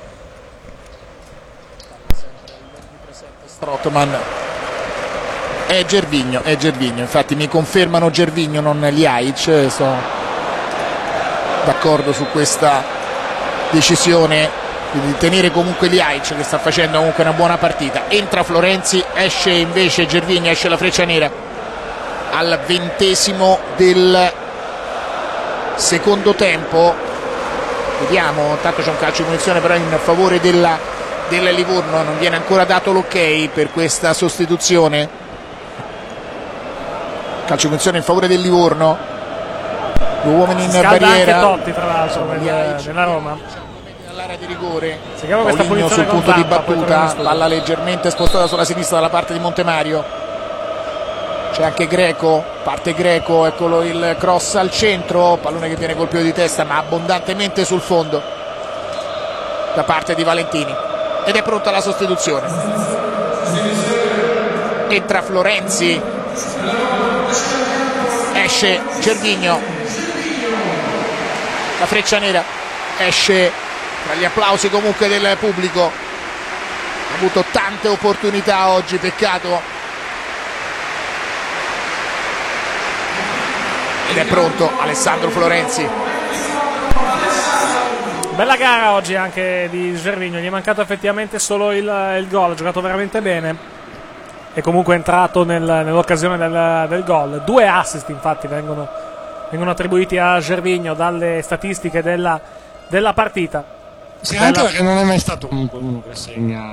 Strootman è Gervinho, infatti mi confermano Gervinho, non Ljajic. Sono d'accordo su questa decisione, quindi tenere comunque Ljajic, che sta facendo comunque una buona partita. Entra Florenzi, esce invece Gervinho, esce la Freccia Nera al 20° del secondo tempo. Vediamo, intanto c'è un calcio di punizione però in favore della Livorno, non viene ancora dato l'ok per questa sostituzione. Calcio di punizione in favore del Livorno, 2 uomini in barriera, anche Totti tra l'altro nella Roma all'area di rigore. Paulinho sul punto di battuta, palla leggermente spostata sulla sinistra dalla parte di Montemario. C'è anche Greco, parte Greco, eccolo il cross al centro, pallone che viene colpito di testa ma abbondantemente sul fondo da parte di Valentini, ed è pronta la sostituzione. Entra Florenzi, esce Gervinho, la Freccia Nera esce tra gli applausi comunque del pubblico. Ha avuto tante opportunità oggi, peccato. Ed è pronto Alessandro Florenzi. Bella gara oggi anche di Gervinho, gli è mancato effettivamente solo il gol, ha giocato veramente bene e comunque è entrato nell'occasione del gol. 2 assist infatti vengono attribuiti a Gervinho dalle statistiche della partita. Sì, anche perché non è mai stato comunque uno che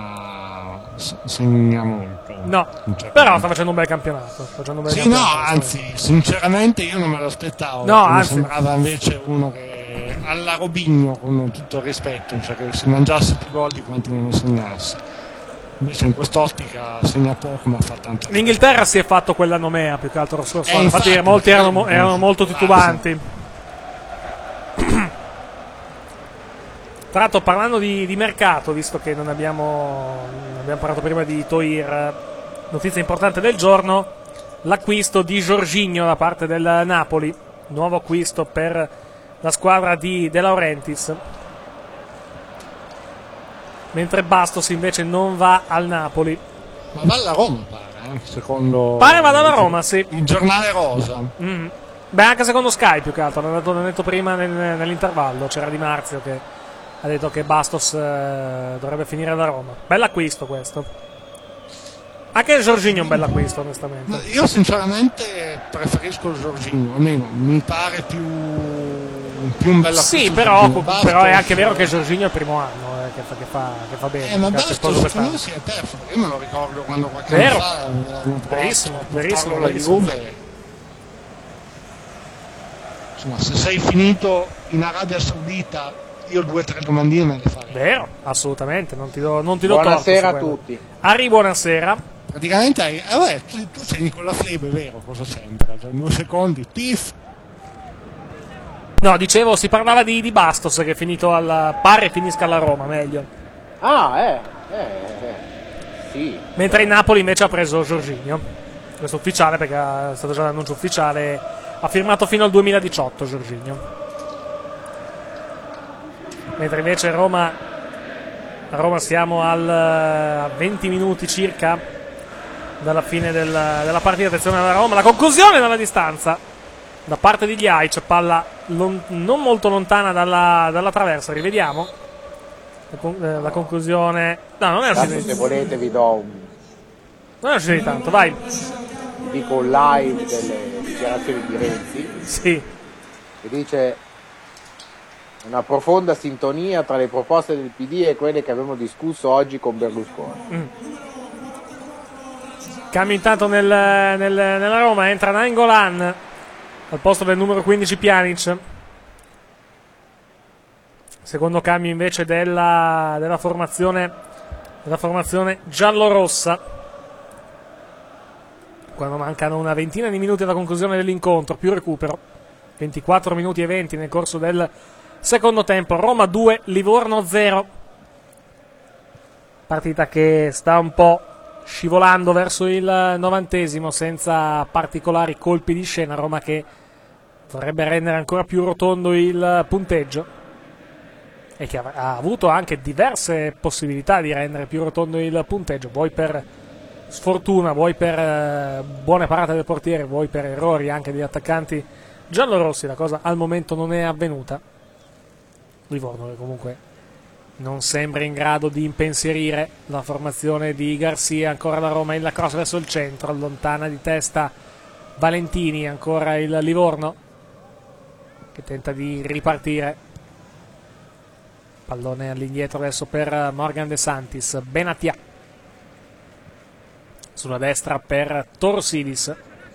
segna molto. No, però sta facendo un bel campionato. Anzi, sinceramente io non me lo aspettavo. Mi sembrava invece uno che alla Robinho, con tutto il rispetto, cioè che si mangiasse più gol di quanti ne segnasse. Invece in quest'ottica segna poco ma fa tanto. L'Inghilterra si è fatto quella nomea più che altro lo scorso anno. Infatti molti erano molto titubanti. Tra l'altro, parlando di mercato, visto che non abbiamo parlato prima di Toir, notizia importante del giorno: l'acquisto di Jorginho da parte del Napoli, nuovo acquisto per la squadra di De Laurentiis, mentre Bastos invece non va al Napoli. Ma va alla Roma, pare, secondo pare vada alla Roma, sì, il giornale rosa. Beh, anche secondo Sky più che altro, l'hanno detto prima nell'intervallo, c'era Di Marzio che ha detto che Bastos dovrebbe finire da Roma. Bell'acquisto questo. Anche Jorginho è un bell'acquisto, onestamente. Io sinceramente preferisco Jorginho, almeno mi pare più un bell'acquisto. Sì, però è anche vero che Jorginho è il primo anno che fa bene. Ma Bastos secondo me si è perso, io me lo ricordo quando qualche anno fa verissimo la Juve. Insomma, se sei finito in Arabia Saudita, io 2 o 3 domandine me le farei. Vero, assolutamente, non ti do buonasera a tutti. Arri, buonasera. Praticamente tu sei con la flebe, vero? Cosa sembra? Cioè, 2 secondi, tif. No, dicevo, si parlava di Bastos che è finito pare finisca alla Roma, meglio. Sì. Mentre il Napoli invece ha preso Jorginho. Questo ufficiale, perché è stato già l'annuncio ufficiale. Ha firmato fino al 2018 Jorginho. Mentre invece a Roma siamo a 20 minuti circa dalla fine della partita. Attenzione alla Roma, la conclusione dalla distanza da parte di Ljajic, palla non molto lontana dalla traversa. Rivediamo la conclusione. No, non è se volete vi do Non è uscito di tanto, vai. Dico live delle dichiarazioni di Renzi. Sì. Che dice una profonda sintonia tra le proposte del PD e quelle che abbiamo discusso oggi con Berlusconi. Cambio intanto nella Roma, entra Nainggolan al posto del numero 15 Pjanic. Secondo cambio invece della formazione giallorossa, quando mancano una ventina di minuti alla conclusione dell'incontro, più recupero, 24 minuti e 20 nel corso del secondo tempo. Roma 2, Livorno 0, partita che sta un po' scivolando verso il 90esimo senza particolari colpi di scena. Roma che vorrebbe rendere ancora più rotondo il punteggio e che ha avuto anche diverse possibilità di rendere più rotondo il punteggio, vuoi per sfortuna, vuoi per buone parate del portiere, vuoi per errori anche degli attaccanti giallorossi. La cosa al momento non è avvenuta. Livorno che comunque non sembra in grado di impensierire la formazione di Garcia. Ancora la Roma, il cross verso il centro, allontana di testa Valentini, ancora il Livorno che tenta di ripartire. Pallone all'indietro adesso per Morgan De Santis. Benatia sulla destra per Torsidis.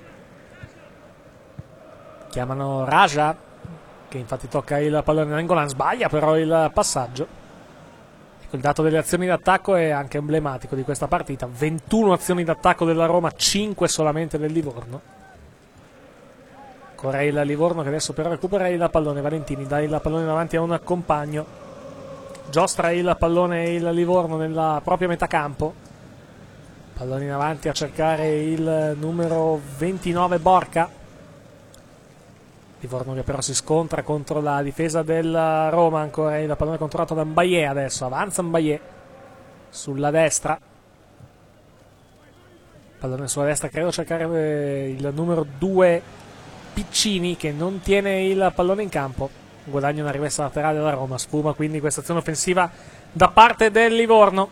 Chiamano Raja, che infatti tocca il pallone in Nainggolan, sbaglia però il passaggio. Il dato delle azioni d'attacco è anche emblematico di questa partita: 21 azioni d'attacco della Roma, 5 solamente del Livorno. Ancora il Livorno che adesso però recupera il pallone. Valentini dà il pallone davanti a un compagno, giostra il pallone il Livorno nella propria metà campo. Pallone in avanti a cercare il numero 29 Borca. Livorno che però si scontra contro la difesa del Roma. Ancora il pallone controllato da Mbaye. Adesso avanza Mbaye sulla destra. Pallone sulla destra, credo cercare il numero 2 Piccini, che non tiene il pallone in campo. Guadagna una rimessa laterale della Roma. Sfuma quindi questa azione offensiva da parte del Livorno.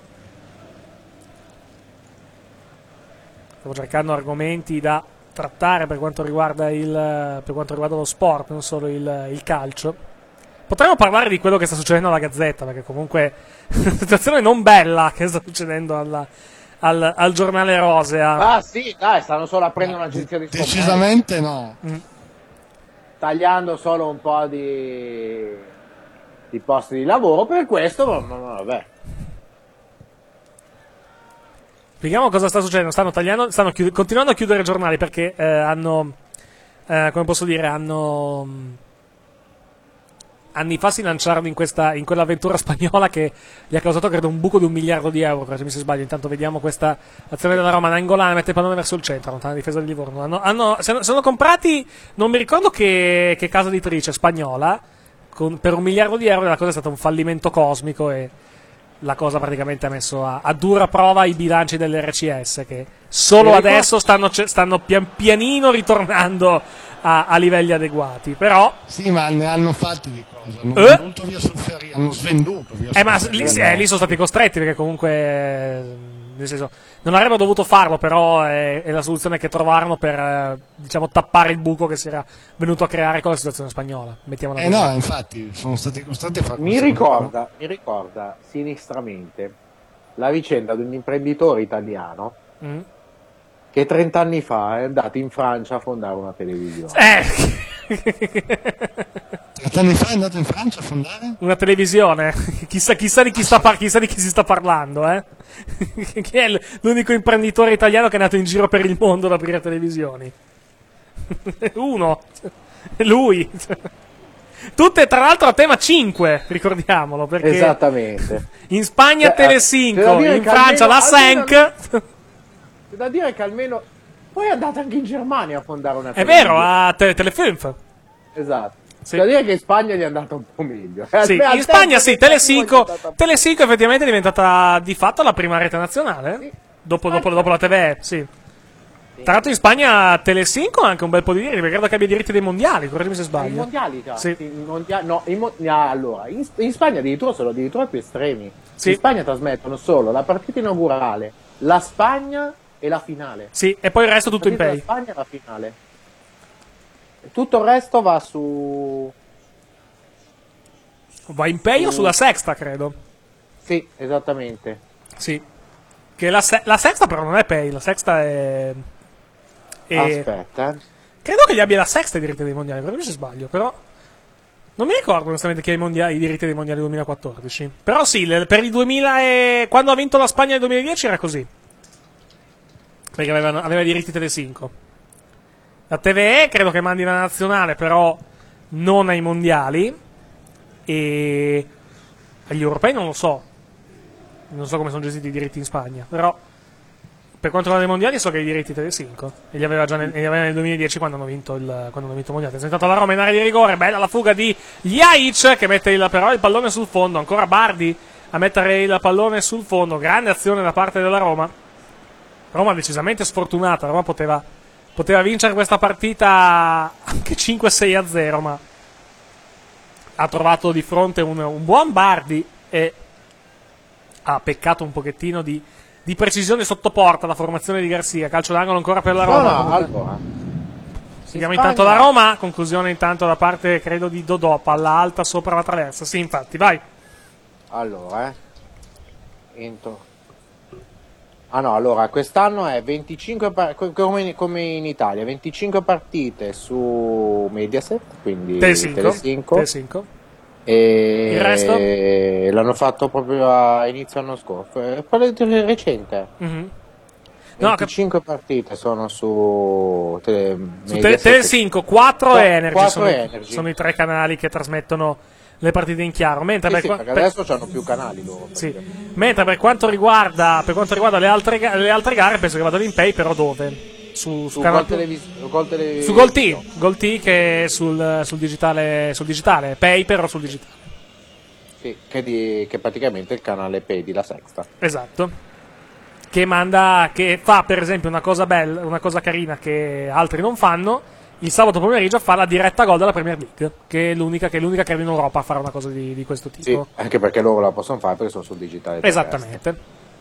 Stavo cercando argomenti da trattare per quanto riguarda lo sport, non solo il calcio. Potremmo parlare di quello che sta succedendo alla Gazzetta, perché comunque è una situazione non bella che sta succedendo al giornale Rosea. Ah sì, dai, stanno solo aprendo un'agenzia di scommesse. Decisamente no. Tagliando solo un po' di posti di lavoro per questo, ma vabbè. Spieghiamo cosa sta succedendo. Stanno continuando a chiudere giornali perché hanno anni fa si lanciarono in quell'avventura spagnola che gli ha causato credo un buco di €1 miliardo, se mi si sbaglio. Intanto vediamo questa azione della Roma. Nainggolan mette il pallone verso il centro, allontana la difesa di Livorno. Sono comprati, non mi ricordo che casa editrice spagnola, per €1 miliardo. La cosa è stata un fallimento cosmico e la cosa praticamente ha messo a dura prova i bilanci dell'RCS, che solo adesso stanno pian pianino ritornando a livelli adeguati. Però sì, ma ne hanno fatti di cose. Hanno svenduto via ma lì sono stati costretti, perché comunque nel senso non avrebbero dovuto farlo, però è la soluzione che trovarono per tappare il buco che si era venuto a creare con la situazione spagnola. Mettiamola così. No, infatti sono stati costretti a fare mi ricorda sinistramente la vicenda di un imprenditore italiano che 30 anni fa è andato in Francia a fondare una televisione. 30 anni fa è andato in Francia a fondare una televisione. Chissà di chi si sta parlando, Chi è l'unico imprenditore italiano che è andato in giro per il mondo ad aprire televisioni? Uno, lui. Tutte tra l'altro a tema 5, ricordiamolo, perché esattamente. In Spagna Telecinco, in Francia la 5. C'è da dire che almeno poi è andato anche in Germania a fondare una televisione. È vero, a Telefilm. Esatto. Sì. C'è da dire che in Spagna gli è andato un po' meglio. Sì, in Spagna sì, Telecinco effettivamente è diventata di fatto la prima rete nazionale. Sì. Dopo la TV, sì. Tra l'altro in Spagna Telecinco ha anche un bel po' di diritti, perché credo che abbia i diritti dei mondiali, correggimi se sbaglio. I mondiali, sì. Allora, in Spagna addirittura sono più estremi. Sì. In Spagna trasmettono solo la partita inaugurale, la Spagna e la finale. Sì, e poi il resto tutto in pay. La Spagna è la finale. Tutto il resto va su... Va in pay o sulla sexta, credo. Sì, esattamente. Sì. Che la sexta però non è pay, la sexta è... Aspetta. Credo che gli abbia la sexta i diritti dei mondiali, però se sbaglio, però... Non mi ricordo onestamente chi ha i diritti dei mondiali 2014. Però sì, per il 2000 quando ha vinto la Spagna nel 2010 era così. Perché aveva i diritti Telecinco. La TVE credo che mandi la nazionale, però non ai mondiali. E agli europei non lo so. Non so come sono gestiti i diritti in Spagna. Però per quanto riguarda i mondiali so che ha i diritti Telecinco. E li aveva già nel 2010 quando hanno vinto il mondiale. È entrato la Roma in area di rigore. Bella la fuga di Ljajic che mette però il pallone sul fondo. Ancora Bardi a mettere il pallone sul fondo. Grande azione da parte della Roma. Roma decisamente sfortunata. Roma poteva vincere questa partita anche 5-6-0, ma ha trovato di fronte un buon Bardi e ha peccato un pochettino di precisione sotto porta la formazione di Garcia. Calcio d'angolo ancora per la Roma. Allora. Seguiamo intanto la Roma. Conclusione intanto da parte, credo, di Dodò. Palla alta sopra la traversa. Sì, infatti, vai. Allora, entro. Allora, quest'anno è 25 come in Italia, 25 partite su Mediaset, quindi Telecinco. E il resto? L'hanno fatto proprio a inizio anno scorso, quello recente. Mm-hmm. 25 partite sono su Telecinco, 4 e Energy. 4 Energy. Sono i 3 canali che trasmettono le partite in chiaro. Mentre perché adesso hanno più canali loro. Sì. Mentre per quanto riguarda le altre gare, penso che vadano in pay, però dove? Su Gol su Gol T che è sul digitale, pay però sul digitale. Sì, che praticamente è il canale pay di La Sexta. Esatto. Che fa per esempio una cosa bella, una cosa carina che altri non fanno. Il sabato pomeriggio fa la diretta gol della Premier League, che è l'unica credo in Europa a fare una cosa di questo tipo. Sì, anche perché loro la possono fare perché sono sul digitale. Esattamente.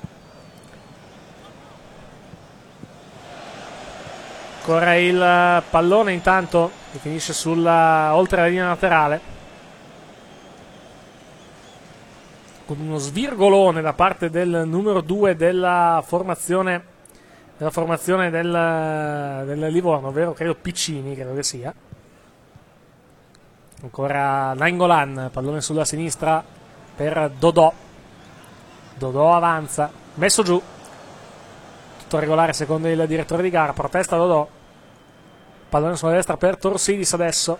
Ancora il pallone intanto che finisce oltre la linea laterale. Con uno svirgolone da parte del numero 2 della formazione del Livorno, ovvero credo Piccini, credo che sia. Ancora Nainggolan, pallone sulla sinistra per Dodò. Dodò avanza, messo giù. Tutto regolare secondo il direttore di gara, protesta Dodò. Pallone sulla destra per Torsidis adesso.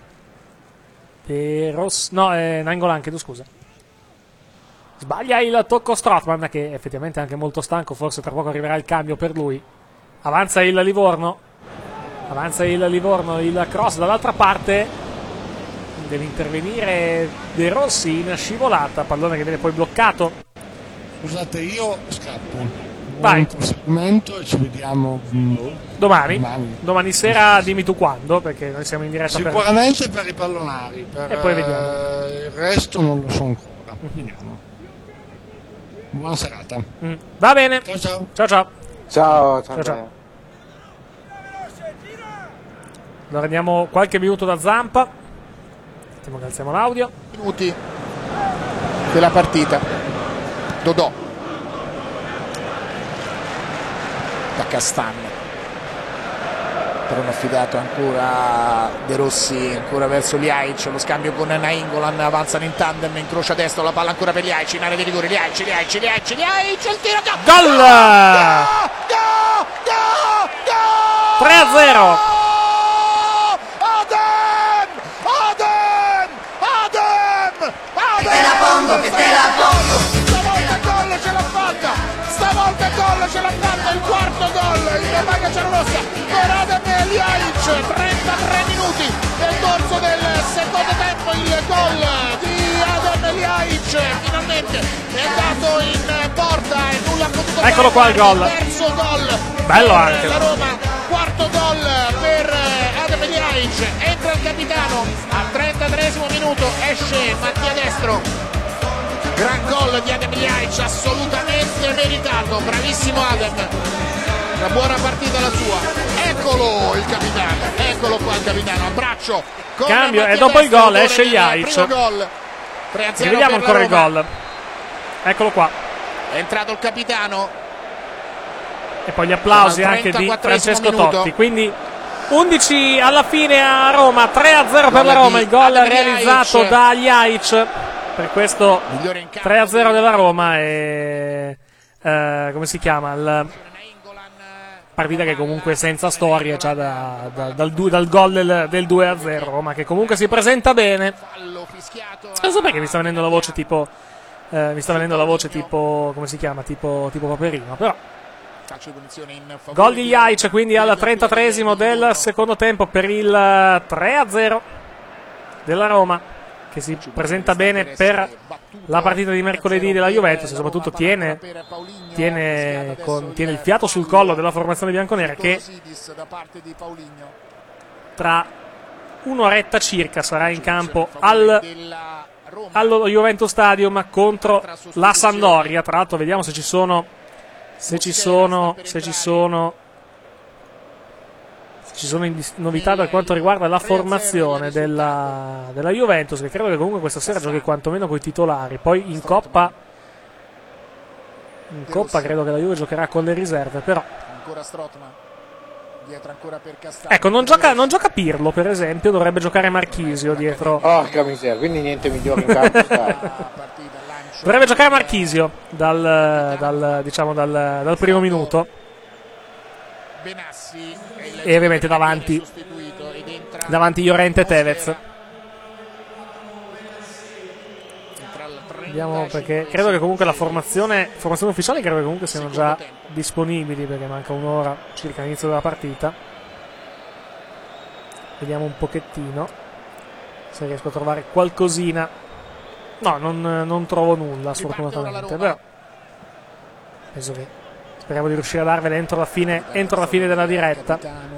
Nainggolan, chiedo scusa. Sbaglia il tocco Strootman, che effettivamente è anche molto stanco, forse tra poco arriverà il cambio per lui. Avanza il Livorno, il cross dall'altra parte, deve intervenire De Rossi in scivolata, pallone che viene poi bloccato. Scusate, io scappo. Vai. Buon proseguimento e ci vediamo domani sera. Dimmi tu quando, perché noi siamo in diretta. Sicuramente per i pallonari, e poi vediamo. Il resto non lo so ancora. Vediamo. Buona serata. Va bene. Ciao. Allora andiamo qualche minuto da Zampa. Aspettiamo che alziamo l'audio. Minuti della partita. Dodò da Castan. Però non affidato ancora De Rossi, ancora verso Ljajic, lo scambio con Nainggolan, avanzano in tandem, incrocia destro, la palla ancora per Ljajic, in area di rigore, Ljajic, il tiro, gol! 3-0! Stavolta ce l'ha fatta, il quarto gol in maglia giallorossa per Adem Ljajic, 33 minuti nel corso del secondo tempo, il gol di Adem Ljajic finalmente è andato in porta e nulla ha potuto fare. Eccolo qua il gol, terzo gol, bello anche la Roma, quarto gol per Adem Ljajic, entra il capitano al 33esimo minuto, esce Mattia Destro. Gran gol di Adem Ljajic, assolutamente meritato, bravissimo Adem. una buona partita la sua. Eccolo il capitano, eccolo qua il capitano, abbraccio. Cambio e dopo il gol esce Ljajic. Vediamo ancora il gol. Eccolo qua. È entrato il capitano. E poi gli applausi anche di Francesco Totti. Quindi 11 alla fine a Roma, 3-0 per la Roma, il gol realizzato da Ljajic. Per questo 3-0 della Roma e come si chiama? Partita che comunque senza storia già dal gol del 2-0. Roma che comunque si presenta bene. Non so perché mi sta venendo la voce tipo come si chiama? Tipo Paperino, però gol di Ljajic quindi al 33esimo del secondo tempo per il 3-0 della Roma, che si presenta bene per la partita di mercoledì della Juventus e soprattutto tiene il fiato sul collo della formazione bianconera, che tra un'oretta circa sarà in campo allo Juventus Stadium contro la Sampdoria. Tra l'altro vediamo se ci sono novità per quanto riguarda la formazione della Juventus, che credo che comunque questa sera giochi quantomeno con i titolari. Poi in Coppa credo che la Juve giocherà con le riserve, però ecco, non gioca Pirlo per esempio, dovrebbe giocare Marchisio dietro. Porca miseria, quindi niente migliore in campo. Dovrebbe giocare Marchisio dal primo minuto. E ovviamente davanti Llorente e Tevez. Vediamo, perché credo che comunque la formazione ufficiale credo che comunque siano già disponibili, perché manca un'ora circa all'inizio della partita. Vediamo un pochettino se riesco a trovare qualcosina. No, non trovo nulla sfortunatamente, però penso che speriamo di riuscire a darvele entro la fine della diretta.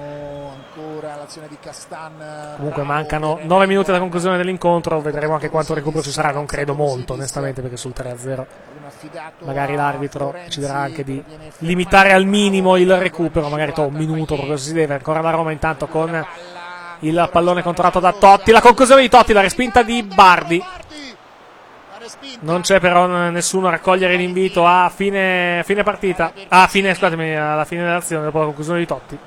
Comunque mancano 9 minuti alla conclusione dell'incontro, vedremo anche quanto recupero ci sarà, non credo molto onestamente, perché sul 3-0 magari l'arbitro deciderà anche di limitare al minimo il recupero, magari un minuto, proprio se si deve. Ancora la Roma intanto con il pallone controllato da Totti, la conclusione di Totti, la respinta di Bardi. Non c'è però nessuno a raccogliere l'invito a fine partita. Alla fine dell'azione, dopo la conclusione di Totti.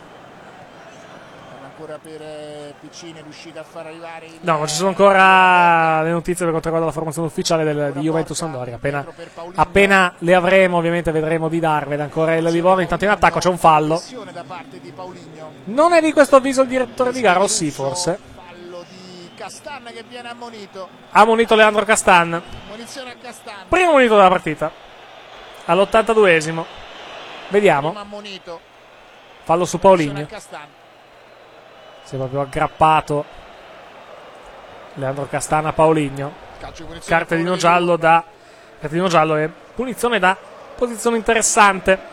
No, non ci sono ancora le notizie per quanto riguarda la formazione ufficiale di Juventus Sampdoria. Appena le avremo, ovviamente vedremo di darvele. Ancora il Livorno, intanto in attacco c'è un fallo. Non è di questo avviso il direttore di gara, o sì forse? Castan che viene ammonito Leandro Castan. Primo monito della partita all'82esimo. Vediamo. Fallo su Paulinho. Si è proprio aggrappato Leandro Castan a Paulinho. Cartellino giallo e punizione da posizione interessante.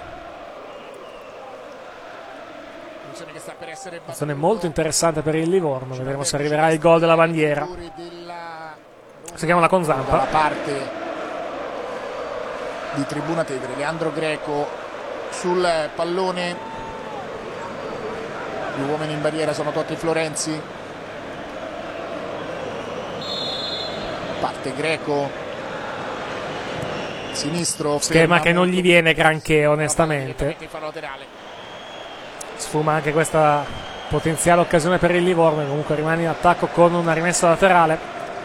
Posizione molto interessante per il Livorno. Vedremo se arriverà il gol della bandiera. Si chiama con zampa. La parte di Tribuna Tevere, Leandro Greco sul pallone. Gli uomini in barriera sono Totti e Florenzi. Parte Greco, sinistro, schema che non gli viene granché onestamente. Sfuma anche questa potenziale occasione per il Livorno, che comunque rimane in attacco con una rimessa laterale.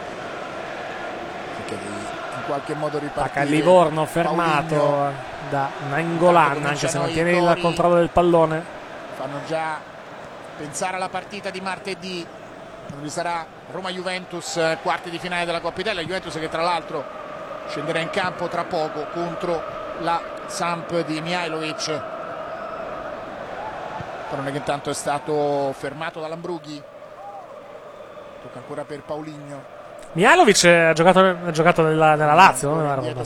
In qualche modo attacca il Livorno, fermato Paulinho da Nainggolan, anche se mantiene il controllo del pallone. Fanno già pensare alla partita di martedì, dove sarà Roma-Juventus, quarti di finale della Coppa Italia. Juventus che tra l'altro scenderà in campo tra poco contro la Samp di Mihajlovic. Pallone che intanto è stato fermato da Lambrughi. Tocca ancora per Paulinho. Mihajlovic ha giocato nella Lazio, non nella Roma.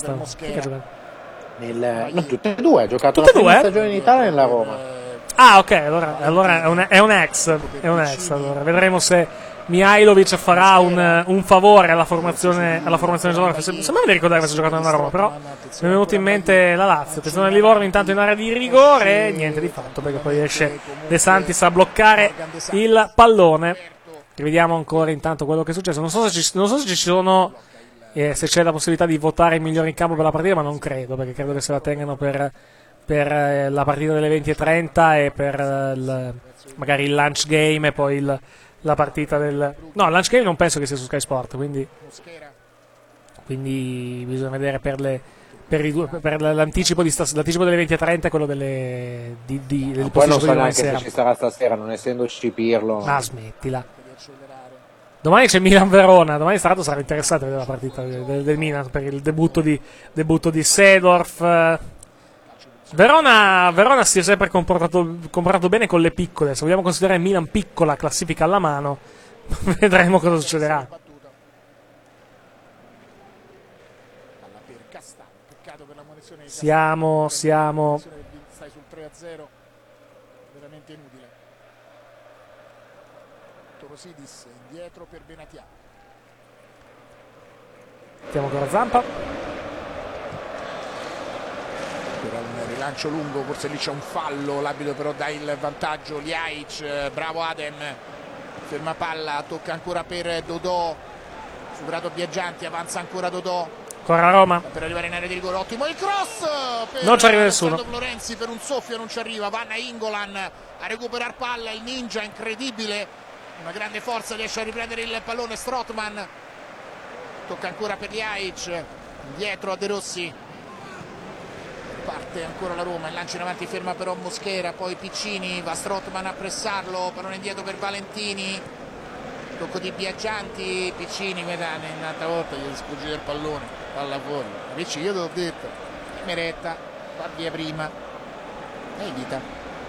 Non tutte e due, ha giocato la prima stagione in Italia nella Roma. Ah, ok, allora è un ex. Allora vedremo se Mihajlovic farà un favore alla formazione giocata. Sembrava di ricordare che avesse giocato nella Roma, però mi è venuto in mente la Lazio. Attenzione al Livorno intanto in area di rigore, niente di fatto, perché poi riesce De Santis a bloccare il pallone. Rivediamo ancora intanto quello che è successo. Non so se ci sono, se c'è la possibilità di votare il migliore in campo per la partita, ma non credo, perché credo che se la tengano per la partita delle 20:30 e per magari il lunch game e poi la partita del... No, il lunch game non penso che sia su Sky Sport, quindi bisogna vedere per l'anticipo delle 20:30 e quello delle poi non so neanche se ci sarà stasera, non essendoci Pirlo. Ah, smettila. Domani c'è Milan-Verona. Domani sarà interessante vedere la partita del Milan per il debutto di Seedorf. Verona si è sempre comportato bene con le piccole. Se vogliamo considerare Milan piccola, classifica alla mano, vedremo cosa succederà. Siamo stai sul 3-0, veramente inutile. Torosidis indietro per Benatia. Mettiamo ancora Zampa. Era un rilancio lungo, forse lì c'è un fallo, l'arbitro però dà il vantaggio. Ljajic, bravo Adem, ferma palla, tocca ancora per Dodò, superato Biaggianti, avanza ancora Dodò. Ancora Roma per arrivare in area di rigore, ottimo il cross per non ci arriva nessuno. Florenzi per un soffio non ci arriva, Vanna Ingolan a recuperare palla, il ninja incredibile, una grande forza, riesce a riprendere il pallone Strootman, tocca ancora per Ljajic, indietro a De Rossi, parte ancora la Roma, il lancio in avanti ferma però Mosquera, poi Piccini, va Strootman a pressarlo, pallone indietro per Valentini, tocco di Biaggianti, Piccini, Medane, un'altra volta gli sfugge del pallone, palla fuori, invece io te l'ho detto, Meretta, va via prima, evita.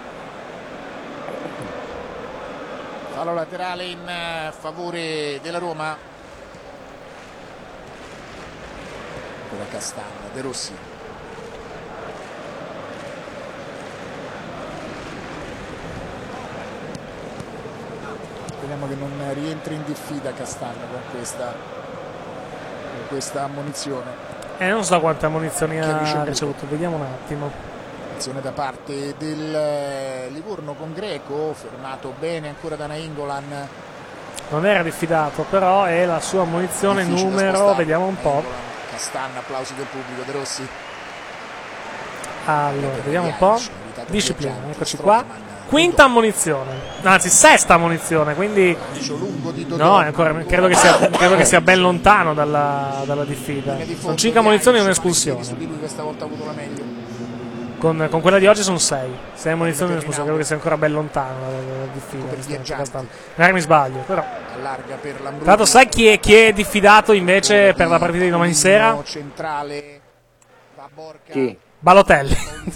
Fallo laterale in favore della Roma. Ora Castagna, De Rossi. Speriamo che non rientri in diffida Castagna con questa ammonizione. Non so quante ammonizioni ha ricevuto, vediamo un attimo. Azione da parte del Livorno con Greco, fermato bene ancora da Nainggolan. Non era diffidato, però è la sua ammonizione numero, vediamo un po'. Castagna, applausi del pubblico, De Rossi. Allora, vediamo un po'. Disciplina, eccoci qua. Quinta ammonizione, anzi sesta ammonizione, quindi no, è ancora, credo che sia ben lontano dalla diffida. Sono 5 ammonizioni e un'espulsione. Con quella di oggi sono 6 ammonizioni e un'espulsione, credo che sia ancora ben lontano dalla diffida. Magari mi sbaglio, però. Tanto sai chi è diffidato invece per la partita di domani sera? Chi? Balotelli.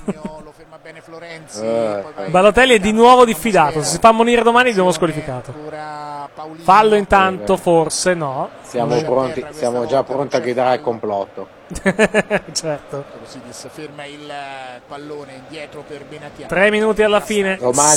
Balotelli è di nuovo diffidato. Se si fa ammonire domani di nuovo squalificato. Fallo intanto, forse no. Siamo già pronti a gridare al complotto. Certo. Ferma il pallone indietro per Benatia. 3 minuti alla fine. Domani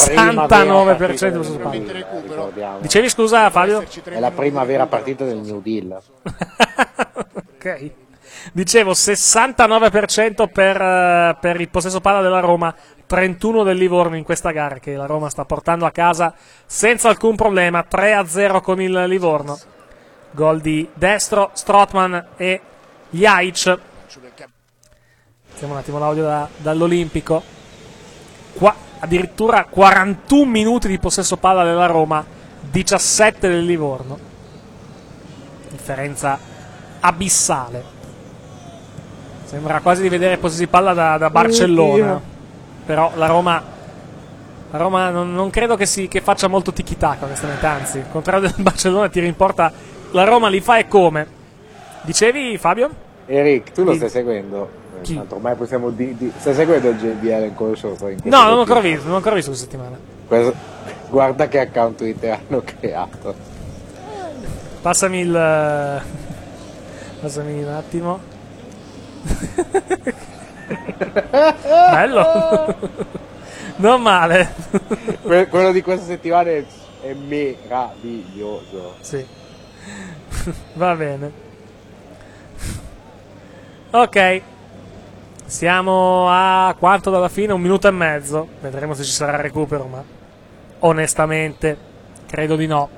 69%. Dicevi scusa Fabio? È la prima vera partita del New Deal. Ok. Dicevo 69% per il possesso palla della Roma, 31 del Livorno in questa gara che la Roma sta portando a casa senza alcun problema. 3-0 con il Livorno. Gol di Destro, Strootman e Ljajic. Sentiamo un attimo l'audio dall'Olimpico. Addirittura 41 minuti di possesso palla della Roma, 17 del Livorno. Differenza abissale. Sembra quasi di vedere possessi palla da Barcellona. Però la Roma non credo che faccia molto tiki-taka, onestamente. Anzi, al contrario del Barcellona, tira in porta. La Roma li fa e come. Dicevi, Fabio? Eric, tu lo stai seguendo? Tanto ormai possiamo stai seguendo il GBL in corso? No, non ho ancora visto questa settimana. Guarda che account Twitter hanno creato. Passami un attimo. Bello. Non male. Quello di questa settimana è è meraviglioso. Sì. Va bene. Ok. Siamo a quanto dalla fine? 1 minuto e mezzo. Vedremo se ci sarà recupero, ma onestamente credo di no.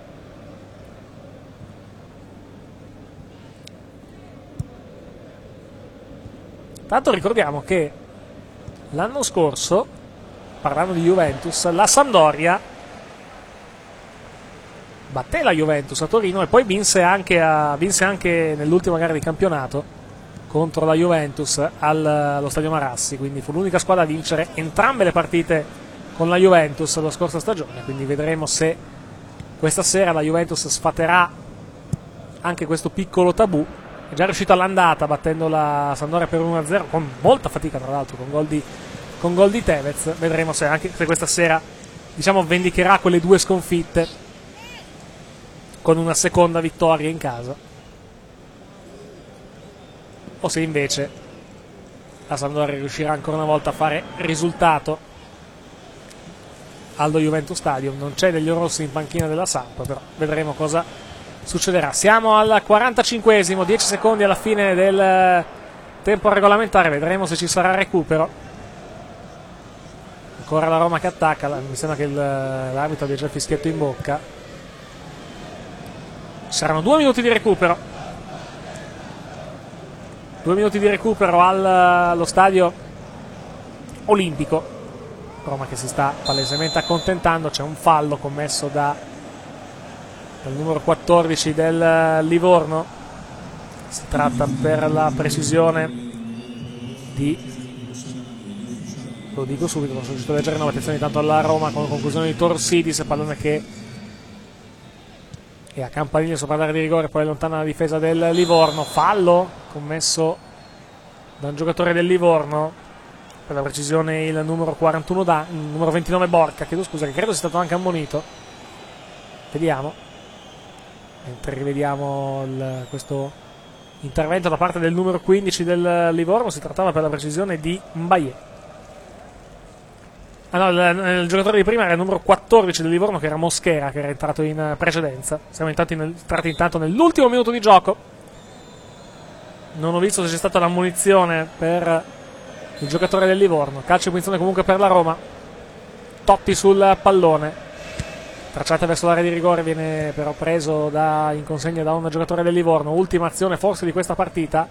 Tanto ricordiamo che l'anno scorso, parlando di Juventus, la Sampdoria batté la Juventus a Torino e poi vinse anche nell'ultima gara di campionato contro la Juventus allo Stadio Marassi, quindi fu l'unica squadra a vincere entrambe le partite con la Juventus la scorsa stagione, quindi vedremo se questa sera la Juventus sfaterà anche questo piccolo tabù. È già riuscito all'andata battendo la Sampdoria per 1-0 con molta fatica, tra l'altro, con gol di Tevez. Vedremo se questa sera, diciamo, vendicherà quelle 2 sconfitte con una seconda vittoria in casa, o se invece la Sampdoria riuscirà ancora una volta a fare risultato allo Juventus Stadium. Non c'è degli rossi in panchina della Samp, però vedremo cosa succederà. Siamo al 45esimo, 10 secondi alla fine del tempo regolamentare, vedremo se ci sarà recupero. Ancora la Roma che attacca, mi sembra che l'arbitro abbia già il fischietto in bocca. Ci saranno 2 minuti di recupero. 2 minuti di recupero allo stadio olimpico. Roma che si sta palesemente accontentando. C'è un fallo commesso dal numero 14 del Livorno. Si tratta, per la precisione, lo dico subito, non sono riuscito a leggere, no, attenzione intanto alla Roma con conclusione di Torsidis, pallone che è a campanile sopra l'area di rigore, poi lontana la difesa del Livorno. Fallo commesso da un giocatore del Livorno, per la precisione il numero 41 il numero 29 Borca, chiedo scusa, che credo sia stato anche ammonito. Vediamo, mentre rivediamo questo intervento da parte del numero 15 del Livorno. Si trattava, per la precisione, di Mbaye. Ah no, il giocatore di prima era il numero 14 del Livorno, che era Mosquera, che era entrato in precedenza. Siamo entrati intanto nell'ultimo minuto di gioco. Non ho visto se c'è stata l'ammonizione per il giocatore del Livorno. Calcio di punizione comunque per la Roma. Totti sul pallone, tracciata verso l'area di rigore, viene però preso in consegna da un giocatore del Livorno. Ultima azione forse di questa partita.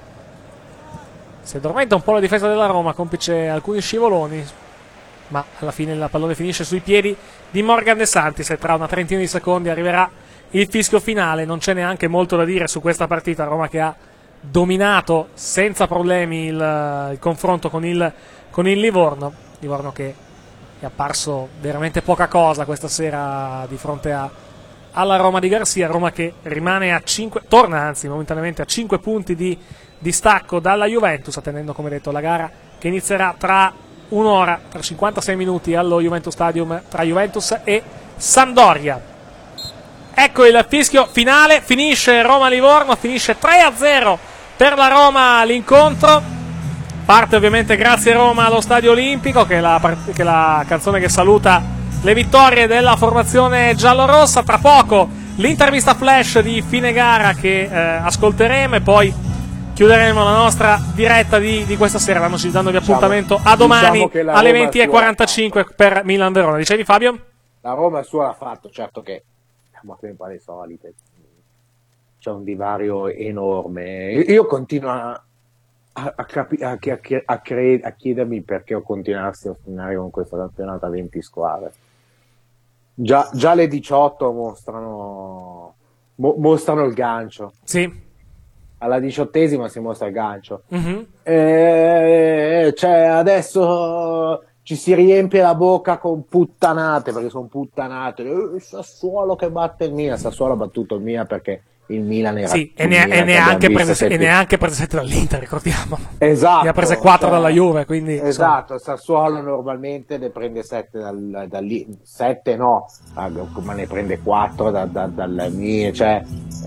Si addormenta un po' la difesa della Roma, complice alcuni scivoloni, ma alla fine il pallone finisce sui piedi di Morgan De Santis e tra una trentina di secondi arriverà il fischio finale. Non c'è neanche molto da dire su questa partita. Roma che ha dominato senza problemi il confronto con il Livorno che è apparso veramente poca cosa questa sera di fronte alla Roma di Garcia. Roma che rimane torna momentaneamente a 5 punti di distacco dalla Juventus, attendendo, come detto, la gara che inizierà tra un'ora, tra 56 minuti allo Juventus Stadium, tra Juventus e Sampdoria. Ecco il fischio finale, finisce Roma-Livorno, finisce 3-0 per la Roma l'incontro. Parte ovviamente Grazie Roma allo Stadio Olimpico, che è la canzone che saluta le vittorie della formazione giallorossa. Tra poco l'intervista flash di fine gara che ascolteremo, e poi chiuderemo la nostra diretta di questa sera, dandovi appuntamento a domani alle 20:45 per Milan-Verona. Dicevi, Fabio? La Roma sua l'ha fatto, certo che siamo sempre alle solite, c'è un divario enorme. Io continuo a chiedermi perché ho continuato a finire con questo campionato a 20 squadre. Già le 18 mostrano il gancio. Sì. Alla 18esima si mostra il gancio. Cioè adesso ci si riempie la bocca con puttanate, perché sono puttanate. Il Sassuolo che batte il Milan. Sassuolo ha battuto il Milan perché il Milan era e neanche prese 7 dall'Inter, ricordiamo. Esatto, ne ha prese 4 dalla Juve, quindi esatto. Sassuolo normalmente ne prende 7 dall'Inter, 7 no, ma ne prende 4 dal Milan, cioè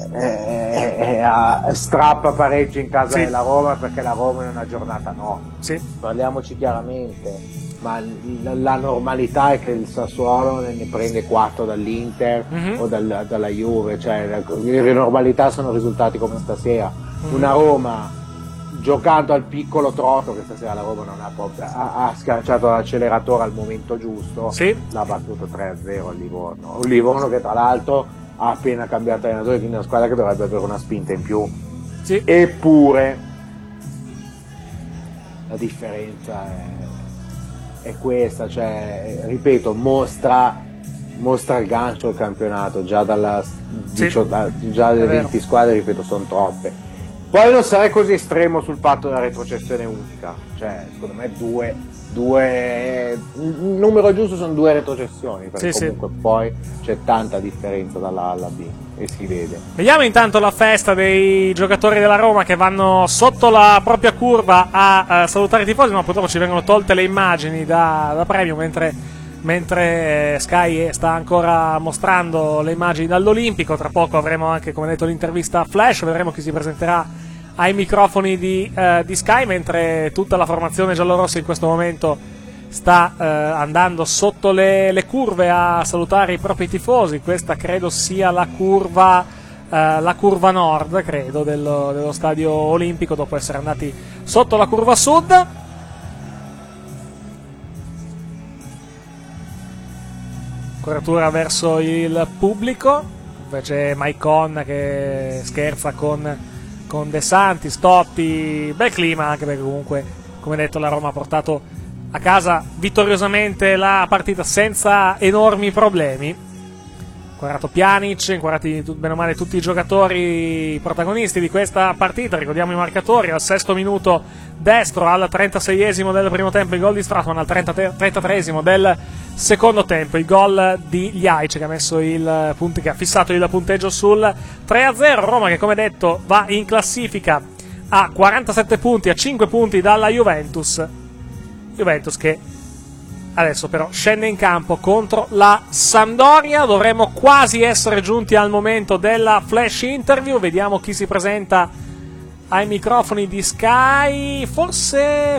strappa parecchio in casa della Roma, perché la Roma in una giornata parliamoci chiaramente. Ma la normalità è che il Sassuolo ne prende 4 dall'Inter o dalla Juve, cioè le normalità sono risultati come stasera. Una Roma giocando al piccolo trotto, che stasera la Roma non ha schiacciato l'acceleratore al momento giusto, l'ha battuto 3-0 al Livorno. Un Livorno che tra l'altro ha appena cambiato allenatore, quindi una squadra che dovrebbe avere una spinta in più. Eppure la differenza è questa, cioè ripeto, mostra il gancio del campionato già dalle 20 squadre, ripeto, sono troppe. Poi non sarei così estremo sul fatto della retrocessione unica, cioè secondo me il numero giusto sono 2 retrocessioni, perché comunque poi c'è tanta differenza dalla A alla B e si vede. Vediamo intanto la festa dei giocatori della Roma che vanno sotto la propria curva a salutare i tifosi, ma purtroppo ci vengono tolte le immagini da premio, mentre Sky sta ancora mostrando le immagini dall'Olimpico. Tra poco avremo anche, come detto, l'intervista flash, vedremo chi si presenterà ai microfoni di Sky, mentre tutta la formazione giallorossa in questo momento sta andando sotto le curve a salutare i propri tifosi. Questa credo sia la curva nord, credo, dello stadio Olimpico, dopo essere andati sotto la curva sud. Coratura verso il pubblico, invece Maicon che scherza con De Santis, Totti, bel clima, anche perché comunque, come detto, la Roma ha portato a casa vittoriosamente la partita senza enormi problemi. Inquadrato Pjanic, inquadrati bene o male tutti i giocatori protagonisti di questa partita. Ricordiamo i marcatori: al 6° minuto Destro, al 36esimo del primo tempo il gol di Stratman, al 33esimo del secondo tempo il gol di Ljajic che ha fissato il punteggio sul 3-0. Roma che, come detto, va in classifica a 47 punti, a 5 punti dalla Juventus che adesso però scende in campo contro la Sampdoria. Dovremmo quasi essere giunti al momento della flash interview. Vediamo chi si presenta ai microfoni di Sky. Forse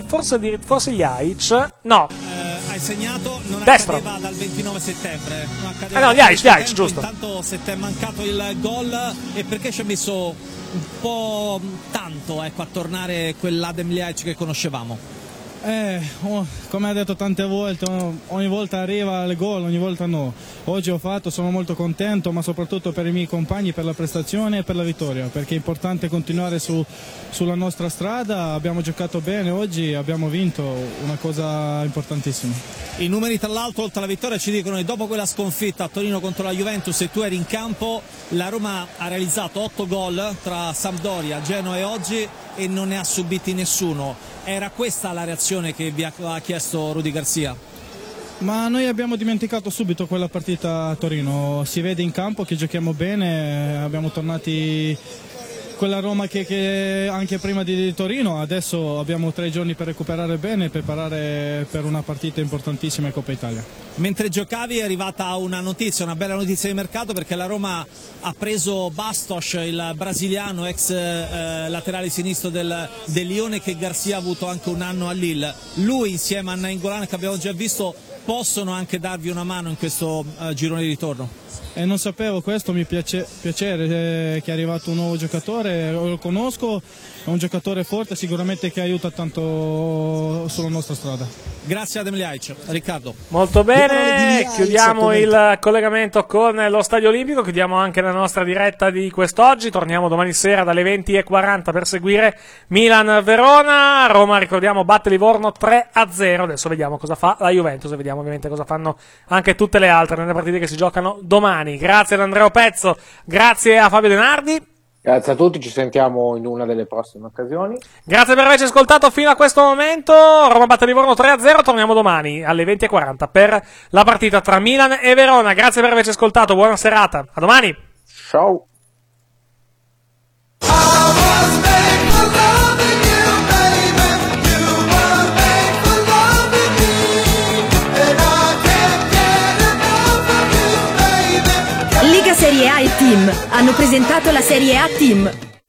Ljajic. No. Hai segnato, non Destro. accadeva dal 29 settembre. Ljajic, giusto. Intanto se ti è mancato il gol, e perché ci ha messo un po' tanto a tornare quell'Adem Ljajic che conoscevamo? Come ha detto tante volte, ogni volta arriva il gol, ogni volta no. Oggi sono molto contento, ma soprattutto per i miei compagni, per la prestazione e per la vittoria, perché è importante continuare sulla nostra strada. Abbiamo giocato bene oggi, abbiamo vinto, una cosa importantissima. I numeri, tra l'altro, oltre alla vittoria, ci dicono che dopo quella sconfitta a Torino contro la Juventus, e tu eri in campo, la Roma ha realizzato 8 gol tra Sampdoria, Genoa e oggi, e non ne ha subiti nessuno. Era questa la reazione che vi ha chiesto Rudy Garcia? Ma noi abbiamo dimenticato subito quella partita a Torino. Si vede in campo che giochiamo bene, abbiamo tornati quella Roma che anche prima di Torino. Adesso abbiamo 3 giorni per recuperare bene e preparare per una partita importantissima in Coppa Italia. Mentre giocavi è arrivata una bella notizia di mercato, perché la Roma ha preso Bastos, il brasiliano ex laterale sinistro del Lione, che Garcia ha avuto anche un anno a Lille. Lui insieme a Nainggolan, che abbiamo già visto, possono anche darvi una mano in questo girone di ritorno? Non sapevo questo, mi piacere che è arrivato un nuovo giocatore, lo conosco, è un giocatore forte, sicuramente che aiuta tanto sulla nostra strada. Grazie Adem Ljajic. Riccardo. Molto bene, chiudiamo il collegamento con lo Stadio Olimpico, chiudiamo anche la nostra diretta di quest'oggi, torniamo domani sera dalle 20:40 per seguire Milan-Verona. Roma, ricordiamo, batte Livorno 3-0, adesso vediamo cosa fa la Juventus e vediamo ovviamente cosa fanno anche tutte le altre nelle partite che si giocano domani. Grazie ad Andrea Pezzo, grazie a Fabio Denardi. Grazie a tutti, ci sentiamo in una delle prossime occasioni. Grazie per averci ascoltato fino a questo momento. Roma batte Livorno 3-0, torniamo domani alle 20:40 per la partita tra Milan e Verona. Grazie per averci ascoltato, buona serata, a domani. Ciao. presentato la Serie A Team.